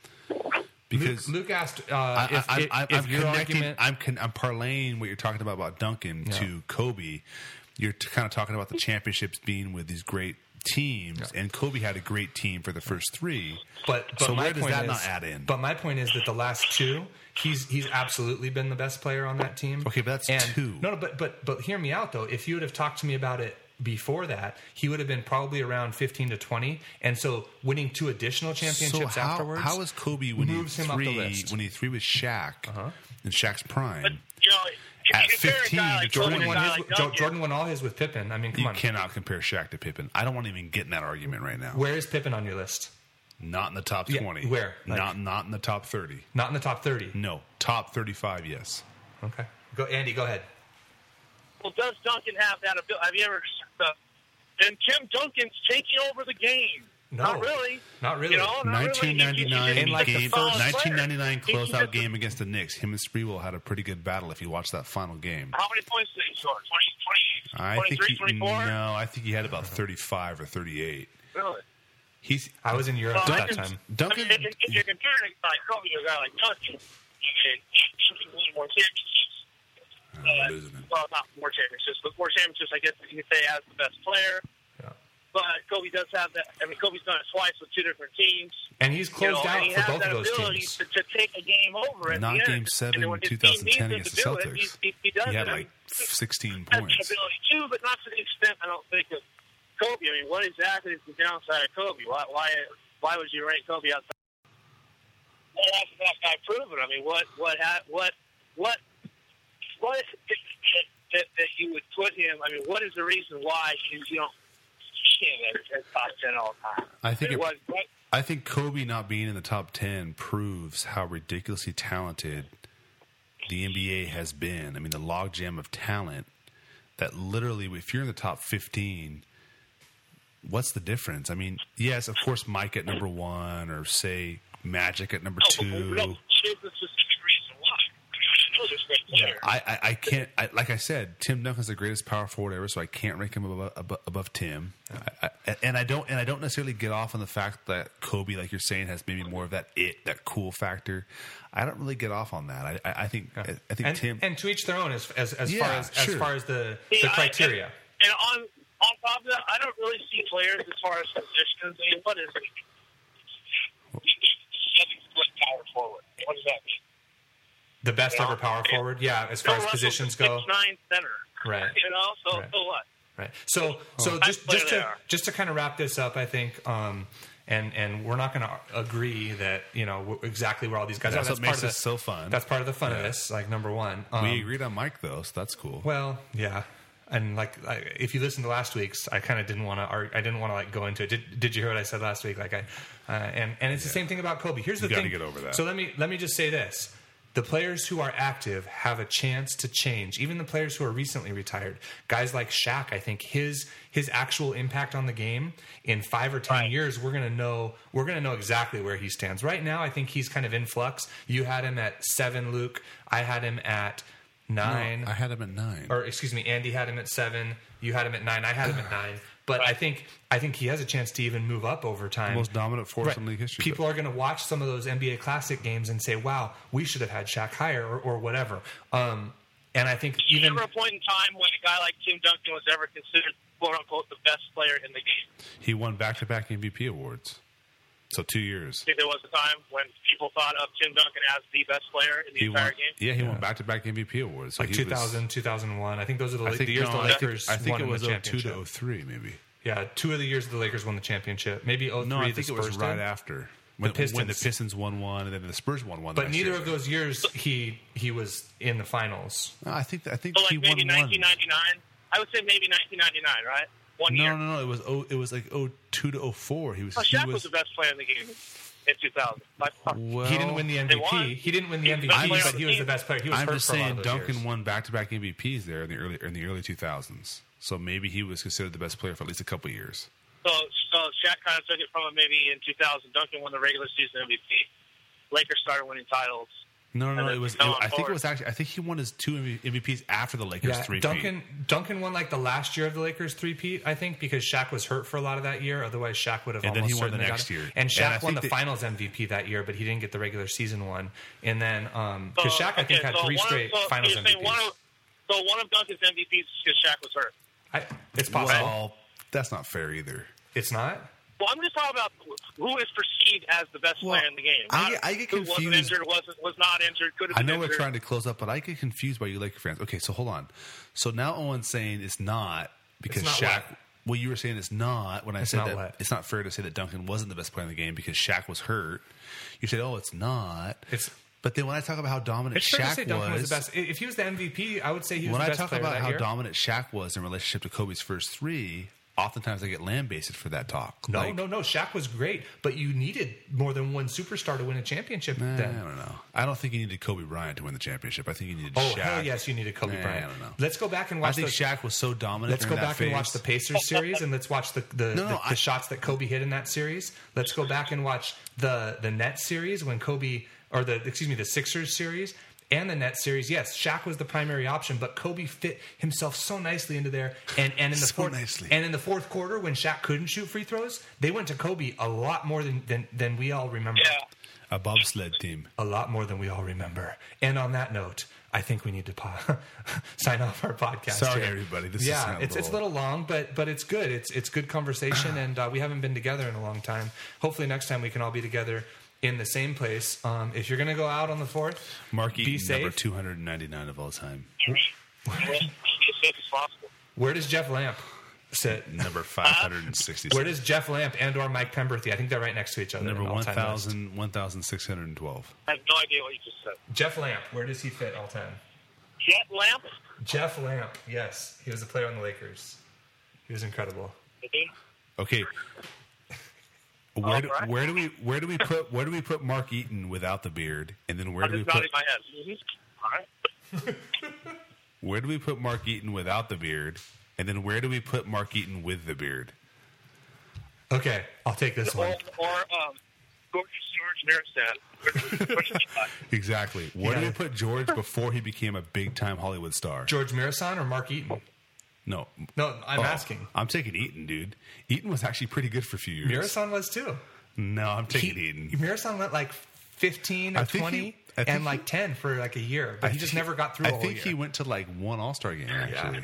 Because Luke, Luke asked uh, I, if, I, if, I, if I'm your connecting. argument. I'm con, I'm parlaying what you're talking about about Duncan Yeah. to Kobe. You're t- kind of talking about the championships being with these great teams, Yeah. and Kobe had a great team for the first three. but, but so my where does point that is, not add in? But my point is that the last two, he's he's absolutely been the best player on that team. Okay, but that's and, two. No, no, but but but hear me out though. If you would have talked to me about it before that, he would have been probably around fifteen to twenty, and so winning two additional championships so how, afterwards. how is Kobe when he moves him up the three list. when he three with Shaq Uh-huh. in Shaq's prime? But, you know, if At you compare a fifteen, guy like Jordan Kobe won to a his. guy like Jo- Duncan, Jordan won all his with Pippen. I mean, come you on. cannot compare Shaq to Pippen. I don't want to even get in that argument right now. Where is Pippen on your list? Not in the top Yeah, twenty. where? Like- not not in the top thirty. Not in the top thirty. No, top thirty-five. Yes. Okay. Go, Andy. Go ahead. well, does Duncan have that ability? Have you ever? Uh, and Tim Duncan's taking over the game. No. Not really. Not really. You know, not really. nineteen ninety-nine In like the game, first- nineteen ninety-nine He- he closeout just- game against the Knicks. Him and Sprewell had a pretty good battle. If you watch that final game, How many points did he score? twenty, twenty, I think twenty-three, he, twenty-four? no, I think he had about thirty-five or thirty-eight. Really? He's I was in Europe Well, at that Duncan's- time. Duncan. I mean, if, if you're comparing a guy like Kobe to a guy like Duncan, you can win more championships. I'm Uh, losing it. well, not more championships, but more championships, I guess you could say, as the best player. Yeah. But Kobe does have that. I mean, Kobe's done it twice with two different teams. And he's You know, closed and out he for has both that of those ability teams. to, to take a game over at Not the game end. seven And then when his team twenty ten needs against him the to do it, Celtics. He, he, he does He had it. I like mean, sixteen has points. the ability too, but not to the extent I don't think of Kobe. I mean, what exactly is the downside of Kobe? Why why why would you rank Kobe outside? Well, that's that guy proven. I mean, what what ha- what what what is it that, that you would put him? I mean, what is the reason why you, you don't see him as, as top ten all the time? I think I mean, it- what, what, I think Kobe not being in the top ten proves how ridiculously talented the N B A has been. I mean, the logjam of talent that literally, if you're in the top fifteen, what's the difference? I mean, yes, of course, Mike at number one, or say Magic at number no, two. no, here's the specific reason why. I know there's great players. I, I, I can't, I, like I said, Tim Duncan's the greatest power forward ever, so I can't rank him above, above, above Tim. I, I, and I don't, and I don't necessarily get off on the fact that Kobe, like you're saying, has maybe more of that it, that cool factor. I don't really get off on that. I, I, I think, I, I think And, Tim. and to each their own as as, as Yeah, far as sure. as far as the, See, the I- criteria. And, and on on top of that, I don't really see players as far as positions. I mean, what is it? Seven foot power forward. What does that mean? The best Yeah. ever power forward, yeah. As far Bill as Russell's positions a go, six nine center. Right. You know, so Right. so what? right? So, so Nice just player just they to are. just to kind of wrap this up, I think um, and and we're not going to agree that you know exactly where all these guys That's are. what That's makes part of this the, so fun. That's part of the fun Yeah. of this. Like number one, um, we agreed on Mike though, so that's cool. Well, yeah. And like, I, if you listen to last week's, I kind of didn't want to. I didn't want to like go into it. Did, did you hear what I said last week? Like I, uh, and and it's the same thing about Kobe. Here's the You gotta thing. get over that. So let me let me just say this: the players who are active have a chance to change. Even the players who are recently retired, guys like Shaq. I think his his actual impact on the game in five or ten Right. years, we're gonna know. We're gonna know exactly where he stands. Right now, I think he's kind of in flux. You had him at seven, Luke. I had him at nine. No, I had him at nine. Or excuse me, Andy had him at seven. You had him at nine. I had him at nine. But I think I think he has a chance to even move up over time. The most dominant force Right. in league history. People are going to watch some of those N B A Classic games and say, "Wow, we should have had Shaq higher," or, or whatever. Um, and I think You even remember a point in time when a guy like Tim Duncan was ever considered "quote unquote" the best player in the game? He won back-to-back M V P awards. So two I years. think there was a time when people thought of Tim Duncan as the best player in the He entire won, game. yeah, he won back-to-back M V P awards. So like he two was- thousand, two thousand one. I think those are the, I think, the years no, the I think- Lakers I think won it in was the oh two championship. to oh three, maybe. Yeah, two of the years the Lakers won the championship. Maybe oh three. No, I the think it was Spurs right did. after. When, Pistons. when the Pistons won one, and then the Spurs won one. But next neither year. of those years he he was in the finals. No, I think I think So he like maybe won one. nineteen ninety-nine. I would say maybe nineteen ninety-nine, right? One No, year. no, no. It was oh, it was like oh two to oh four. He was. Oh, he Shaq was, was the best player in the game in two thousand. By far. well, He didn't win the M V They won. P. He didn't win the He's M V the P, best player but on he the was the team. best player. He was I'm hurt just for a lot saying, of those Duncan years. won back-to-back M V Ps there in the early in the early two thousands. So maybe he was considered the best player for at least a couple of years. So, so Shaq kind of took it from him maybe in two thousand. Duncan won the regular season M V P. Lakers started winning titles. No, no, And no. then It was. It, going I think it forward. was actually. I think he won his two M V Ps after the Lakers Yeah, three. Duncan Duncan won like the last year of the Lakers three-peat, I think, because Shaq was hurt for a lot of that year. Otherwise, Shaq would have And then almost he won the certainly next got it. year. And Shaq And I won think the that- Finals M V P that year, but he didn't get the regular season one. And then because So, Shaq, I think, okay, had so three one of- straight so Finals you're saying M V Ps. One of, so one of Duncan's M V Ps is because Shaq was hurt. I, it's possible. Well, that's not fair either. It's not. Well, I'm just talking about who is perceived as the best Well, player in the game. I Not get- I get who wasn't confused. injured, wasn't was not injured, could have I been know we're injured. trying to close up, but I get confused by you Laker fans. Okay, so hold on. So now Owen's saying it's not because It's not Shaq. what? Well, you were saying it's not when I It's said not that what? it's not fair to say that Duncan wasn't the best player in the game because Shaq was hurt. You said, "Oh, it's not." It's But then when I talk about how dominant it's fair to Shaq say Duncan was, was, the best. If he was the M V P, I would say he was when the I best talk player about that how year. dominant Shaq was in relationship to Kobe's first three, oftentimes I get lambasted for that talk. No, Like, no, no. Shaq was great, but you needed more than one superstar to win a championship. Nah, then. I don't know. I don't think you needed Kobe Bryant to win the championship. I think you needed Oh Shaq. hell yes, you needed Kobe Nah, Bryant. I don't know. Let's go back and I watch. think the, Shaq was so dominant. Let's go during back that and watch phase. the Pacers series, and let's watch the the, No, no, the, I- the shots that Kobe hit in that series. Let's go back and watch the the Nets series when Kobe, or the excuse me, the Sixers series and the Nets series. Yes, Shaq was the primary option, but Kobe fit himself so nicely into there. And and in the So fourth nicely. and in the fourth quarter when Shaq couldn't shoot free throws, they went to Kobe a lot more than than, than we all remember. Yeah. a bobsled team. A lot more than we all remember. And on that note, I think we need to po- sign off our podcast. Sorry, here. everybody. This is yeah, kind of it's it's a little- little long, but but it's good. It's it's good conversation, and uh, we haven't been together in a long time. Hopefully, next time we can all be together in the same place. Um, if you're going to go out on the fourth, Mark be Eaton, safe. number two hundred ninety-nine of all time. As safe as possible. Where does Jeff Lamp sit? Number five hundred sixty-six. Where does Jeff Lamp and or Mike Pemberthy? I think they're right next to each other. Number in all-time one list. thousand, one thousand six hundred twelve. I have no idea what you just said. Jeff Lamp. Where does he fit all time? Jet lamp? Jeff Lamp. Yes, he was a player on the Lakers. He was incredible. Okay. Where do, Alright. where do we where do we put where do we put Mark Eaton without the beard? And then where I'm do we just nodding put my head. All right. where do we put Mark Eaton without the beard? And then where do we put Mark Eaton with the beard? Okay, I'll take this Or, one. or um, George George Mirastan. Exactly. Where do Yeah. we put George before he became a big time Hollywood star? George Mirasan or Mark Eaton? No. No, I'm Oh, asking. I'm taking Eaton, dude. Eaton was actually pretty good for a few years. Mirasan was too. No, I'm taking He- Eaton. Mirasan went like fifteen or I think twenty he- I think and he- like ten for like a year, but I he just think- never got through I a whole think year. he went to like one All Star game actually.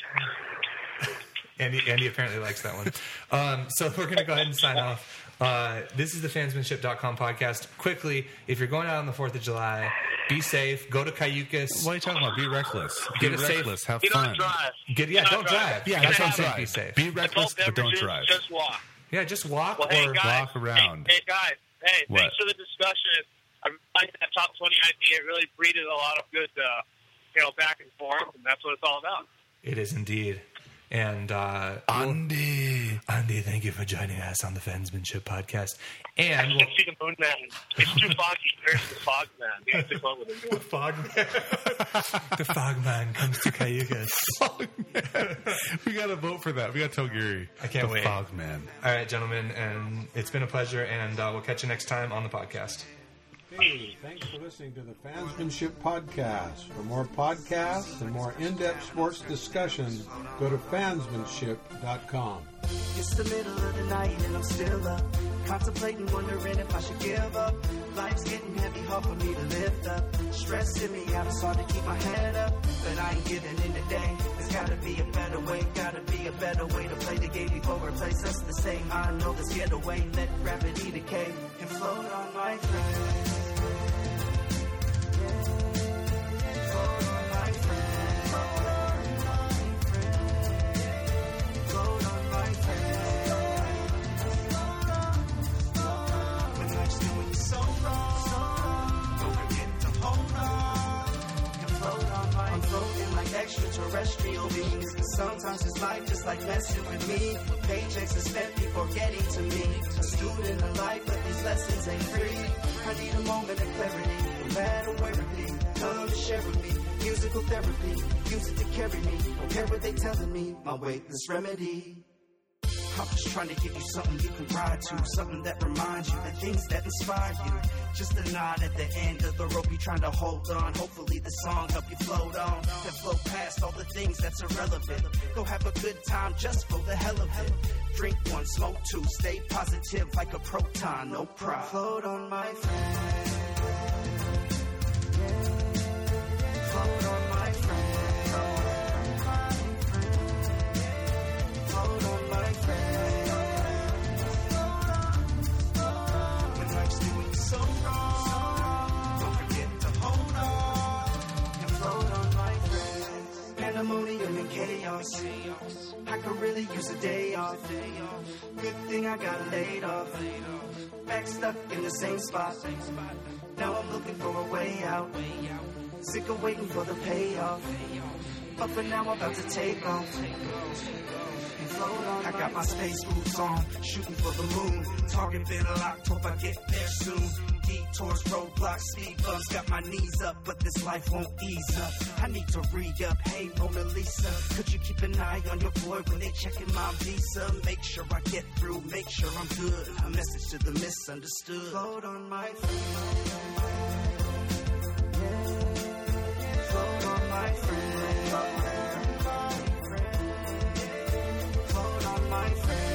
Andy, Andy apparently likes that one. Um, so we're going to go ahead and sign off. Uh, this is the fansmanship dot com podcast. Quickly, if you're going out on the fourth of July, be safe. Go to Cayucas. What are you talking about? Be reckless. Get Be a safe- reckless. Have You fun. don't drive. Get, yeah, Do not don't drive. Yeah, That's don't what I'm saying. drive. Be safe. Be reckless, Adult but don't beverages, drive. Just walk. Yeah, just walk Well, or hey, guys, walk around. Hey, hey guys. Hey, What? thanks for the discussion. I like that top twenty idea. It really breeded a lot of good, uh, you know, back and forth, and that's what it's all about. It is indeed. And uh, Andy. Andy, thank you for joining us on the Fansmanship Podcast. And I we'll, can't see the moon man. It's too foggy. There's the fog man. You have to come up with a new one. fog the fog man comes to Cayugas. We got to vote for that. We got to tell Gary. I can't the wait. Fog Man. All right, gentlemen, and it's been a pleasure, and uh, we'll catch you next time on the podcast. Hey, thanks for listening to the Fansmanship Podcast. For more podcasts and more in-depth sports discussion, go to fansmanship dot com. It's the middle of the night and I'm still up, contemplating, wondering if I should give up. Life's getting heavy, hard for me to lift up. Stressing me out, it's hard to keep my head up, but I ain't giving in today. There's gotta be a better way, gotta be a better way to play the game before replace us the same. I know this getaway, let gravity decay and float on my friend. Float on my friend. Float on my friend. When life's doing you so wrong, don't forget to hold on and float on my I'm floating like extraterrestrial beings. Sometimes it's life just like messing with me. Paychecks are spent before getting to me. A student of life, but these lessons ain't free. I need a moment of clarity, no matter where it be. Come to share with me, musical therapy. Use it to carry me, don't care what they telling me. My weightless remedy. I'm just trying to give you something you can ride to, something that reminds you the things that inspire you. Just a nod at the end of the rope you're trying to hold on. Hopefully the song help you float on and float past all the things that's irrelevant. Go have a good time just for the hell of it. Drink one, smoke two, stay positive like a proton, no pride. Float on my friend. Float on my friend. Float on my friend. When life's doing you so wrong, don't forget to hold on and float on my friend. Pandemonium and chaos, I could really use a day off. Good thing I got laid off. Back stuck in the same spot. Now I'm looking for a way out. Sick of waiting for the payoff. But for now I'm about to take off. I got my space boots on, shooting for the moon. Target been locked, hope I get there soon. Detours, roadblocks, speed bumps, got my knees up, but this life won't ease up. I need to re-up, hey Mona Lisa, could you keep an eye on your boy when they checking my visa? Make sure I get through, make sure I'm good. A message to the misunderstood. Float on my friend. Float on my friend. My friend.